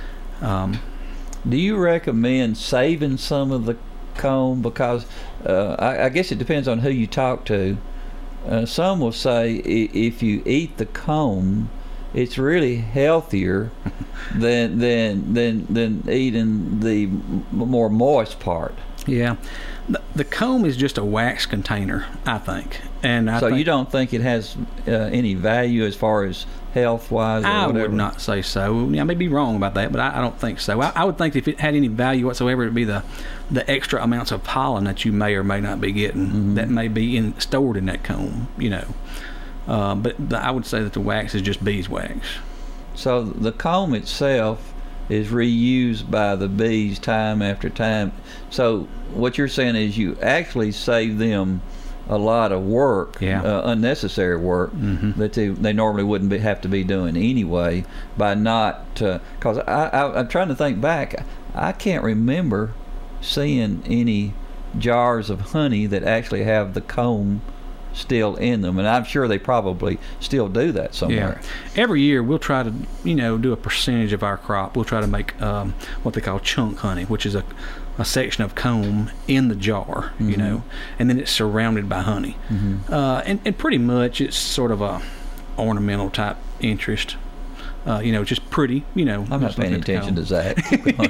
Um, Do you recommend saving some of the comb? Because uh, I, I guess it depends on who you talk to. Uh, some will say I- if you eat the comb, it's really healthier than than than than eating the m- more moist part. Yeah, the, the comb is just a wax container, I think. And I so think you don't think it has uh, any value as far as health wise? I whatever? would not say so. I may be wrong about that, but I, I don't think so. I, I would think if it had any value whatsoever, it'd be the the extra amounts of pollen that you may or may not be getting mm-hmm. that may be in, stored in that comb, you know. Uh, but the, I would say that the wax is just beeswax. So the comb itself is reused by the bees time after time. So what you're saying is you actually save them a lot of work, yeah. uh, unnecessary work mm-hmm. that they, they normally wouldn't be, have to be doing anyway by not, because uh, I, I, I'm trying to think back. I can't remember seeing any jars of honey that actually have the comb still in them, and I'm sure they probably still do that somewhere. Yeah. Every year we'll try to, you know, do a percentage of our crop. We'll try to make um, what they call chunk honey, which is a, a section of comb in the jar, mm-hmm. you know, and then it's surrounded by honey. Mm-hmm. Uh, and, and pretty much it's sort of a ornamental type interest. Uh, you know, just pretty, you know. I'm not paying attention to Zach.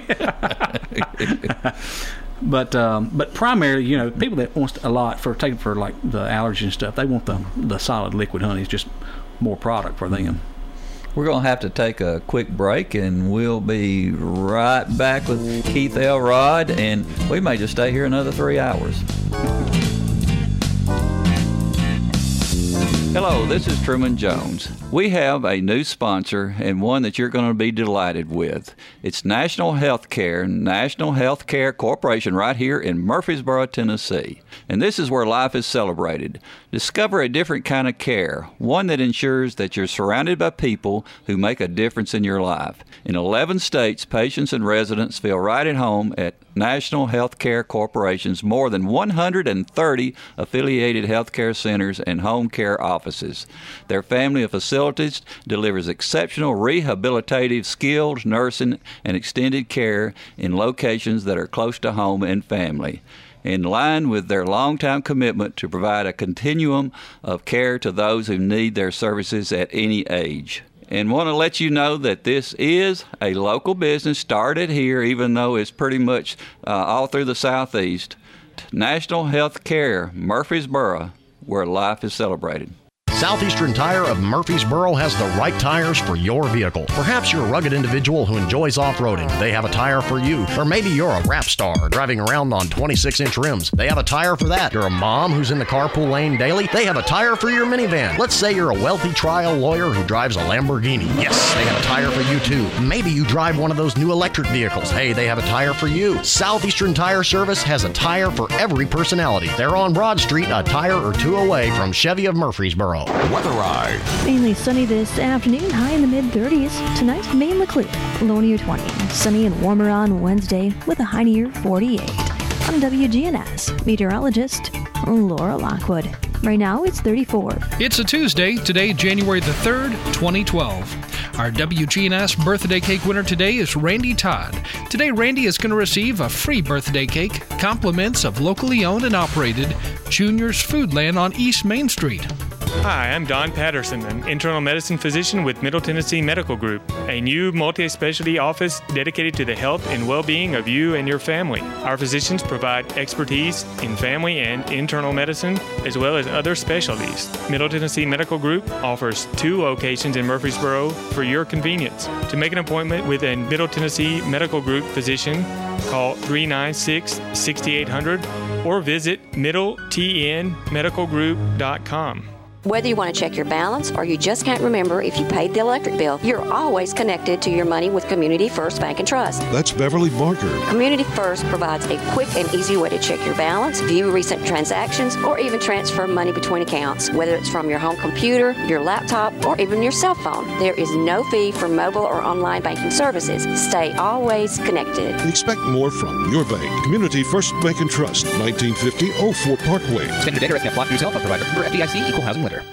But um, but primarily, you know, people that want a lot for taking for like the allergies and stuff, they want the the solid liquid honey. It's just more product for them. We're going to have to take a quick break, and we'll be right back with Keith Elrod, and we may just stay here another three hours. Hello, this is Truman Jones. We have a new sponsor, and one that you're going to be delighted with. It's National Healthcare, National Healthcare Corporation, right here in Murfreesboro, Tennessee. And this is where life is celebrated. Discover a different kind of care, one that ensures that you're surrounded by people who make a difference in your life. In eleven states, patients and residents feel right at home at National Healthcare Corporation's more than one hundred thirty affiliated healthcare centers and home care offices. Their family of facilities delivers exceptional rehabilitative, skilled nursing, and extended care in locations that are close to home and family, in line with their longtime commitment to provide a continuum of care to those who need their services at any age. And want to let you know that this is a local business started here, even though it's pretty much uh, all through the Southeast. National Health Care, Murfreesboro, where life is celebrated. Southeastern Tire of Murfreesboro has the right tires for your vehicle. Perhaps you're a rugged individual who enjoys off-roading. They have a tire for you. Or maybe you're a rap star driving around on twenty-six inch rims. They have a tire for that. You're a mom who's in the carpool lane daily. They have a tire for your minivan. Let's say you're a wealthy trial lawyer who drives a Lamborghini. Yes, they have a tire for you too. Maybe you drive one of those new electric vehicles. Hey, they have a tire for you. Southeastern Tire Service has a tire for every personality. They're on Broad Street, a tire or two away from Chevy of Murfreesboro. Weather-Eye. Mainly sunny this afternoon, high in the mid-thirties. Tonight, mainly clear, low near twenty. Sunny and warmer on Wednesday with a high near forty-eight. I'm W G N S meteorologist Laura Lockwood. Right now, it's thirty-four. It's a Tuesday, today, January the third, twenty twelve. Our W G N S birthday cake winner today is Randy Todd. Today, Randy is going to receive a free birthday cake, compliments of locally owned and operated Junior's Foodland on East Main Street. Hi, I'm Don Patterson, an internal medicine physician with Middle Tennessee Medical Group, a new multi-specialty office dedicated to the health and well-being of you and your family. Our physicians provide expertise in family and internal medicine, as well as other specialties. Middle Tennessee Medical Group offers two locations in Murfreesboro for your convenience. To make an appointment with a Middle Tennessee Medical Group physician, call three nine six, six eight zero zero or visit middle t n medical group dot com. Whether you want to check your balance or you just can't remember if you paid the electric bill, you're always connected to your money with Community First Bank and Trust. That's Beverly Barker. Community First provides a quick and easy way to check your balance, view recent transactions, or even transfer money between accounts, whether it's from your home computer, your laptop, or even your cell phone. There is no fee for mobile or online banking services. Stay always connected. Expect more from your bank. Community First Bank and Trust, nineteen fifty Old Fort Parkway. Standard data rate block through cell phone provider. For F D I C, equal housing lender.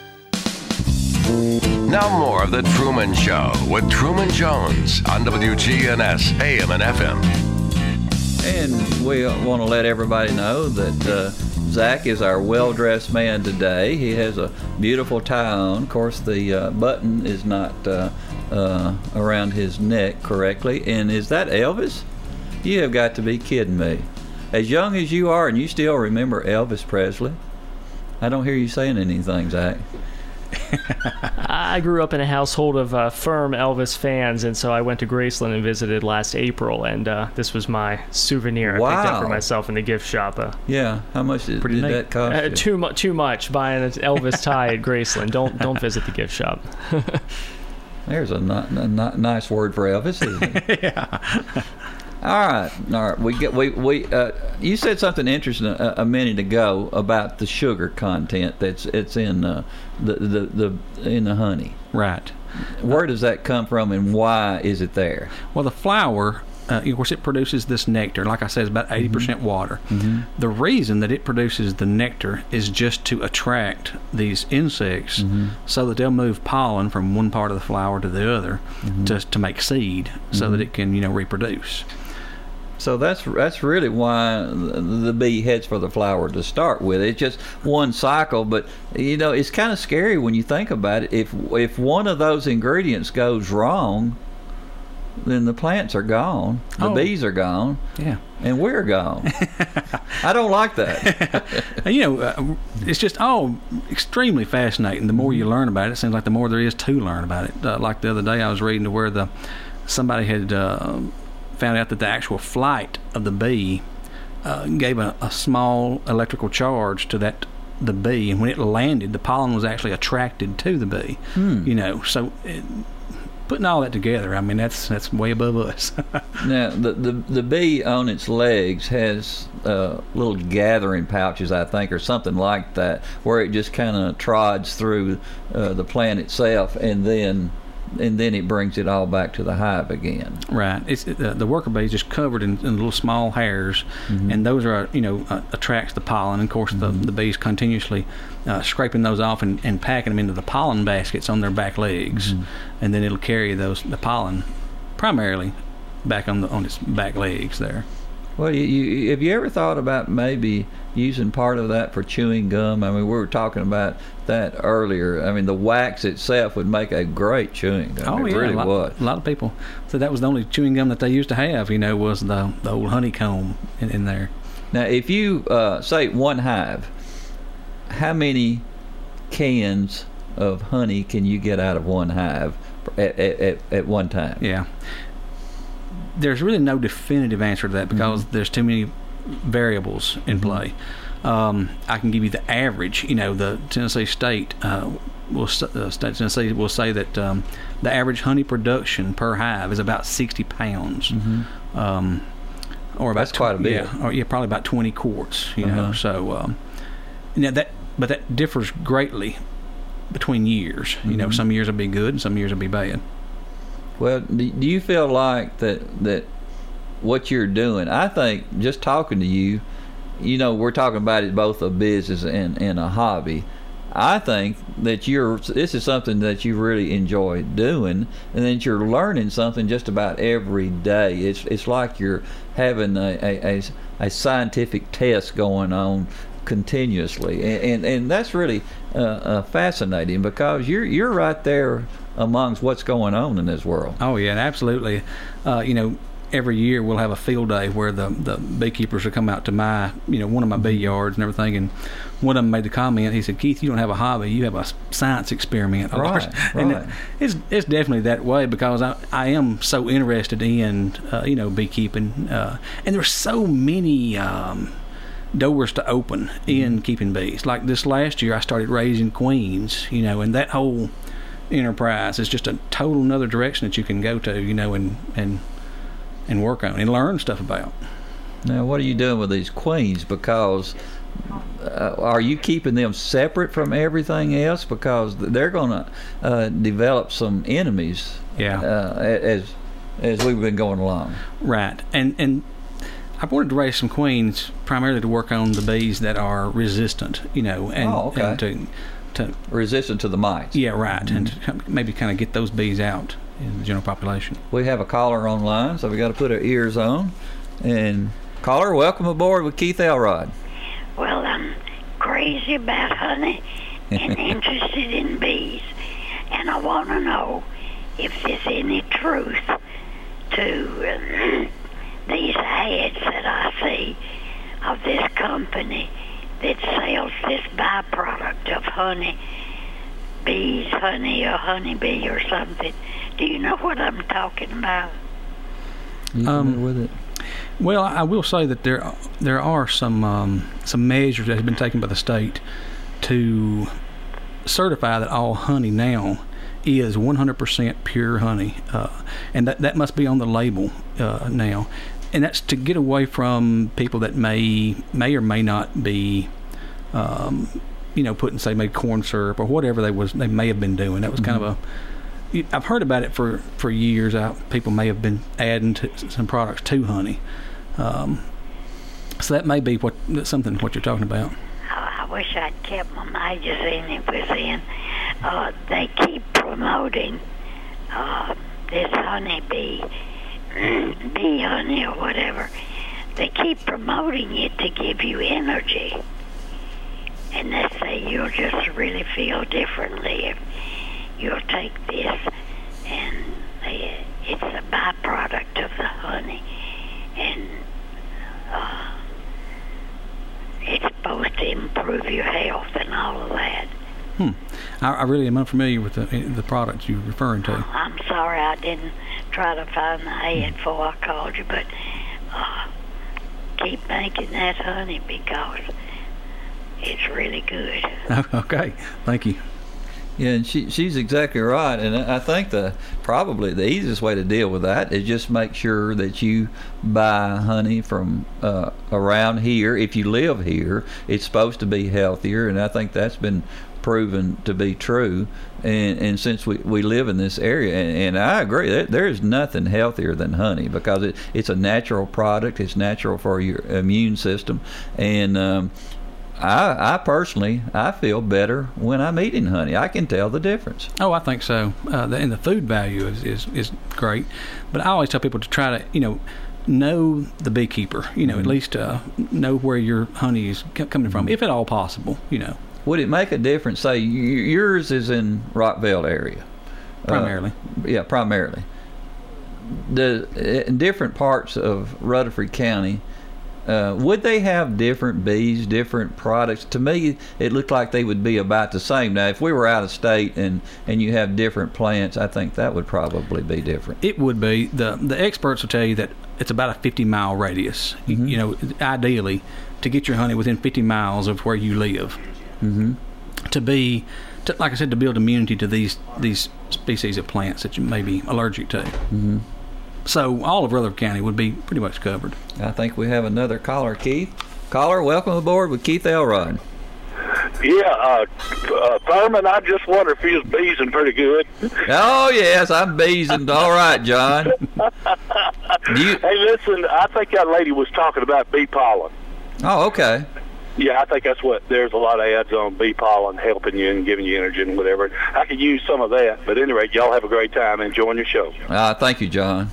Now more of The Truman Show with Truman Jones on W G N S A M and F M. And we want to let everybody know that uh, Zach is our well-dressed man today. He has a beautiful tie on. Of course, the uh, button is not uh, uh, around his neck correctly. And is that Elvis? You have got to be kidding me. As young as you are and you still remember Elvis Presley? I don't hear you saying anything, Zach. I grew up in a household of uh, firm Elvis fans, and so I went to Graceland and visited last April, and uh, this was my souvenir. Wow. I picked up for myself in the gift shop. Uh, yeah, how much did, did that cost uh, you? Too, mu- too much buying an Elvis tie at Graceland. Don't don't visit the gift shop. There's a, not, a not nice word for Elvis, isn't it? Yeah. All right, all right. We get we we. Uh, you said something interesting a, a minute ago about the sugar content that's it's in uh, the, the the in the honey. Right. Where does that come from, and why is it there? Well, the flower, uh, of course, it produces this nectar. Like I said, it's about eighty percent mm-hmm. water. Mm-hmm. The reason that it produces the nectar is just to attract these insects, mm-hmm. so that they'll move pollen from one part of the flower to the other, mm-hmm. to to make seed, so mm-hmm. that it can you know reproduce. So that's that's really why the bee heads for the flower to start with. It's just one cycle, but you know it's kind of scary when you think about it. If if one of those ingredients goes wrong, then the plants are gone, the oh. bees are gone, yeah, and we're gone. I don't like that. You know, uh, it's just all extremely fascinating. The more you learn about it, it seems like the more there is to learn about it. Uh, like the other day, I was reading to where the somebody had. Uh, found out that the actual flight of the bee uh, gave a, a small electrical charge to that the bee, and when it landed, the pollen was actually attracted to the bee. Hmm. You know, so it, putting all that together, I mean, that's that's way above us. Now, the, the the bee on its legs has uh, little gathering pouches, I think, or something like that, where it just kind of trods through uh, the plant itself, and then. And then it brings it all back to the hive again. Right. It's uh, the worker bee is just covered in, in little small hairs, mm-hmm. and those are you know uh, attracts the pollen. And of course, mm-hmm. the the bees continuously uh, scraping those off and, and packing them into the pollen baskets on their back legs, mm-hmm. and then it'll carry those the pollen primarily back on the on its back legs there. Well, you, you, have you ever thought about maybe using part of that for chewing gum? I mean, we were talking about that earlier. I mean, the wax itself would make a great chewing gum. Oh, it yeah, really a lot, would. A lot of people said that was the only chewing gum that they used to have, you know, was the, the old honeycomb in, in there. Now, if you, uh, say, one hive, how many cans of honey can you get out of one hive at, at, at one time? Yeah. There's really no definitive answer to that because mm-hmm. there's too many variables in mm-hmm. play. Um, I can give you the average. You know, the Tennessee State uh, will uh, State of Tennessee will say that um, the average honey production per hive is about sixty pounds, mm-hmm. um, or about that's tw- quite a bit. Yeah, or yeah, probably about twenty quarts. You uh-huh. know, so um, you know that, but that differs greatly between years. Mm-hmm. You know, some years will be good and some years will be bad. Well, do you feel like that that what you're doing, I think just talking to you, you know, we're talking about it both a business and, and a hobby. I think that you're this is something that you really enjoy doing, and that you're learning something just about every day. It's it's like you're having a a, a, a scientific test going on continuously, and and, and that's really uh, uh, fascinating because you're you're right there amongst what's going on in this world. Oh yeah, absolutely. Uh, you know, every year we'll have a field day where the, the beekeepers will come out to my, you know, one of my bee yards and everything, and one of them made the comment, he said, Keith, you don't have a hobby, you have a science experiment. Right, and right. It's, it's definitely that way because I, I am so interested in, uh, you know, beekeeping, uh, and there's so many um, doors to open in keeping bees. Like this last year, I started raising queens, you know, and that whole enterprise is just a total another direction that you can go to, you know, and and and work on and learn stuff about. Now, what are you doing with these queens? Because uh, are you keeping them separate from everything else? Because they're going to uh, develop some enemies. Yeah. Uh, as as we've been going along. Right, and and. I wanted to raise some queens primarily to work on the bees that are resistant, you know, and, oh, okay. and to, to resistant to the mites. Yeah, right, mm-hmm. and to maybe kind of get those bees out in the general population. We have a caller online, so we got to put our ears on. And caller, welcome aboard with Keith Elrod. Well, I'm crazy about honey and interested in bees, and I want to know if there's any truth to. Uh, these ads that I see of this company that sells this byproduct of honey, bees, honey, or honeybee or something. Do you know what I'm talking about? You um, with it? Well, I will say that there there are some um, some measures that have been taken by the state to certify that all honey now is one hundred percent pure honey, uh, and that that must be on the label uh, now. And that's to get away from people that may may or may not be, um, you know, putting say maybe corn syrup or whatever they was they may have been doing. That was mm-hmm. kind of a. I've heard about it for for years. I, people may have been adding to, some products to honey, um, so that may be what something what you're talking about. I wish I'd kept my magazine it was in. Uh, they keep promoting uh, this honeybee. Bee honey or whatever. They keep promoting it to give you energy, and they say you'll just really feel differently if you'll take this, and they, it's a byproduct of the honey, and uh, it's supposed to improve your health and all of that. Hmm. I, I really am unfamiliar with the the products you're referring to. I'm sorry I didn't try to find the ad before I called you, but uh, keep making that honey because it's really good. Okay, thank you. Yeah, and she she's exactly right, and I think the probably the easiest way to deal with that is just make sure that you buy honey from uh, around here. If you live here, it's supposed to be healthier, and I think that's been proven to be true. And, and since we, we live in this area, and, and I agree, there, there is nothing healthier than honey because it, it's a natural product. It's natural for your immune system, and um, I, I personally, I feel better when I'm eating honey. I can tell the difference. Oh, I think so. Uh, the, and the food value is, is, is great. But I always tell people to try to, you know, know the beekeeper. You know, mm-hmm. at least uh, know where your honey is c- coming from, if at all possible. You know. Would it make a difference? Say yours is in Rockville area, primarily. Uh, yeah, primarily. The in different parts of Rutherford County. Uh, would they have different bees, different products? To me, it looked like they would be about the same. Now, if we were out of state and, and you have different plants, I think that would probably be different. It would be. The the experts will tell you that it's about a fifty mile radius, mm-hmm. you know, ideally, to get your honey within fifty miles of where you live. Mm-hmm. To be, to, like I said, to build immunity to these, these species of plants that you may be allergic to. Mm-hmm. So all of Rutherford County would be pretty much covered. I think we have another caller, Keith. Caller, welcome aboard with Keith Elrod. Yeah, uh, uh, Thurman, I just wonder if he was beesing pretty good. Oh, yes, I'm beesing. All right, John. you... Hey, listen, I think that lady was talking about bee pollen. Oh, okay. Yeah, I think that's what, there's a lot of ads on bee pollen helping you and giving you energy and whatever. I could use some of that. But anyway, y'all have a great time enjoying your show. Uh, thank you, John.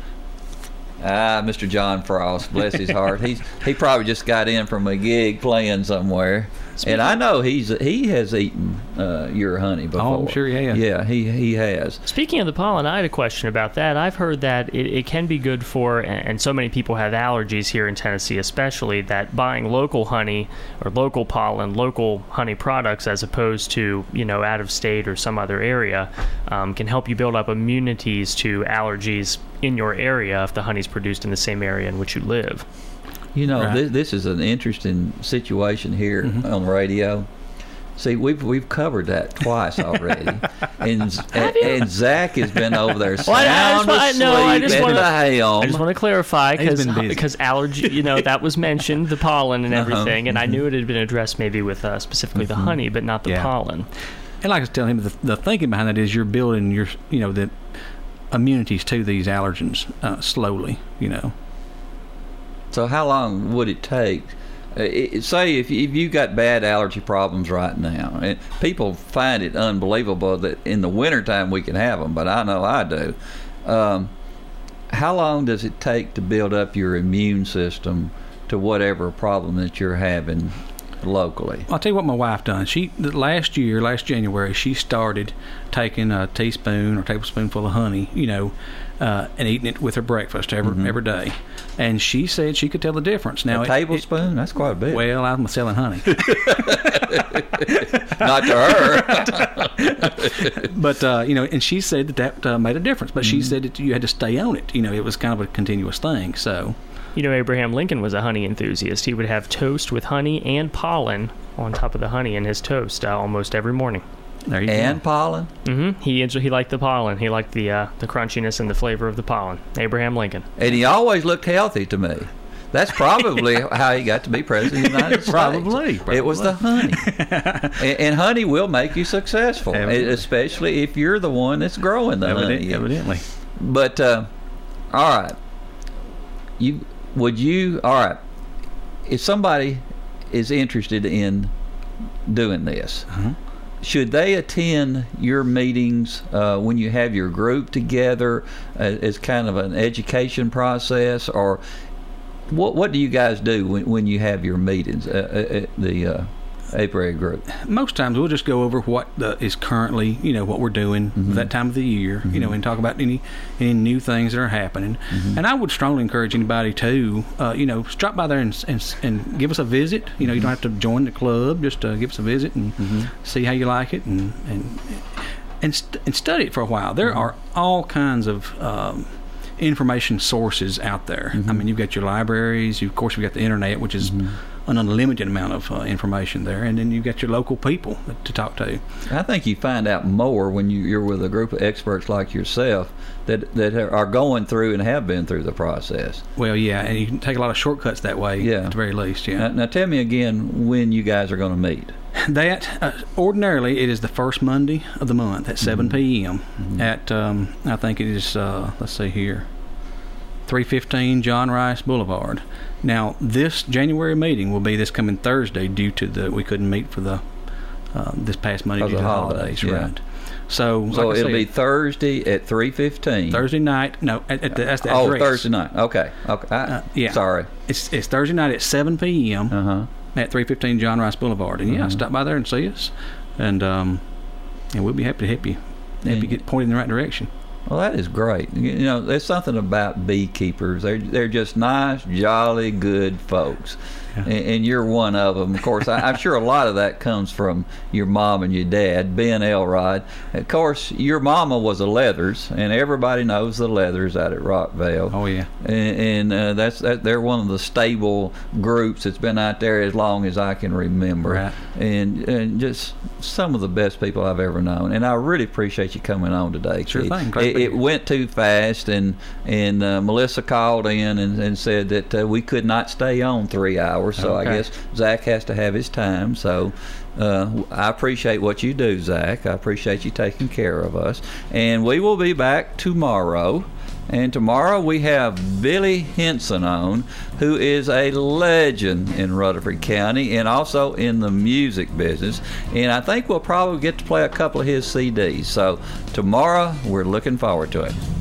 Ah, Mister John Frost, bless his heart. He's he probably just got in from a gig playing somewhere, Speaking and I know he's he has eaten uh, your honey before. Oh, I'm sure he has. Yeah, he he has. Speaking of the pollen, I had a question about that. I've heard that it, it can be good for, and so many people have allergies here in Tennessee, especially that buying local honey or local pollen, local honey products, as opposed to you know out of state or some other area, um, can help you build up immunities to allergies in your area if the honey's produced in the same area in which you live. You know, Right. this, this is an interesting situation here Mm-hmm. on radio. See, we've we've covered that twice already, and Have you? and Zach has been over there Well, I- I just sound wa- I- asleep no, I just at wanna- the helm. I just want to clarify He's because been busy. because allergy, you know, that was mentioned, the pollen and Uh-huh. everything, and I knew it had been addressed maybe with uh, specifically the honey, but not the Yeah. pollen. And like I was telling him, the, the thinking behind that is you're building your, you know, the immunities to these allergens uh, slowly, you know. So how long would it take? Uh, it, say if if you got bad allergy problems right now, and people find it unbelievable that in the wintertime we can have them, but I know I do. Um, how long does it take to build up your immune system to whatever problem that you're having locally? I'll tell you what my wife done. She the last year, last January, she started taking a teaspoon or tablespoonful of honey, you know, uh, and eating it with her breakfast every Mhm. every day. And she said she could tell the difference. Now, A it- tablespoon? That's quite a bit. Well, I'm selling honey. Not to her. But uh, you know, and she said that that uh, made a difference. But she Mhm. said that you had to stay on it. You know, it was kind of a continuous thing. So. You know, Abraham Lincoln was a honey enthusiast. He would have toast with honey and pollen on top of the honey in his toast uh, almost every morning. There you and pollen? Mm-hmm. He enjoy, he liked the pollen. He liked the uh, the crunchiness and the flavor of the pollen. Abraham Lincoln. And he always looked healthy to me. That's probably how he got to be president of the United States. Probably, It was the honey. and, and honey will make you successful, Evidently. especially if you're the one that's growing the Evident- honey. evidently. But, uh, all right. You Would you, all right, if somebody is interested in doing this, Uh-huh. should they attend your meetings uh, when you have your group together uh, as kind of an education process, or what what do you guys do when, when you have your meetings uh, at the uh, Apiary group? Most times we'll just go over what the, is currently, you know, what we're doing Mhm. that time of the year, you know, and talk about any any new things that are happening. Mhm. And I would strongly encourage anybody to, uh, you know, stop by there and, and and give us a visit. You know, you don't have to join the club; just uh, give us a visit and Mhm. see how you like it, and and and, st- and study it for a while. There Mhm. are all kinds of um, information sources out there. I mean, you've got your libraries. You, of course, you've got the internet, which is an unlimited amount of uh, information there, and then you've got your local people to talk to. I think you find out more when you, you're with a group of experts like yourself that that are going through and have been through the process. Well, yeah, and you can take a lot of shortcuts that way, Yeah. at the very least, yeah. Now, now tell me again when you guys are going to meet. That, uh, ordinarily, it is the first Monday of the month at seven p.m. at, um, I think it is, uh, let's see here, three fifteen John Rice Boulevard. Now, this January meeting will be this coming Thursday due to the, we couldn't meet for the, uh, this past Monday Of due the to the holidays, holidays, yeah. right. So, So like I it'll said, be Thursday at three fifteen. Thursday night, no, at, at the, that's the Oh, address. Thursday night. Okay. Okay. I, Uh, yeah. Sorry. It's it's Thursday night at seven p.m. Uh-huh. at three fifteen John Rice Boulevard. And yeah, Uh-huh. stop by there and see us, and um, and we'll be happy to help you, help Yeah. you get pointed in the right direction. Well, that is great. You know, there's something about beekeepers. They're they're just nice, jolly, good folks, and, and you're one of them. Of course, I, I'm sure a lot of that comes from your mom and your dad, Ben Elrod. Of course, your mama was a Leathers, and everybody knows the Leathers out at Rockvale. Oh yeah, and, and uh, that's that, they're one of the stable groups that's been out there as long as I can remember. Right. And and just some of the best people I've ever known. And I really appreciate you coming on today. Sure Keith. thing. Glad to It, be it here. went too fast, and and uh, Melissa called in and, and said that uh, we could not stay on three hours. So I Okay. guess Zach has to have his time. So. Uh, I appreciate what you do, Zach. I appreciate you taking care of us. And we will be back tomorrow. And tomorrow we have Billy Henson on, who is a legend in Rutherford County and also in the music business. And I think we'll probably get to play a couple of his C Ds. So tomorrow, we're looking forward to it.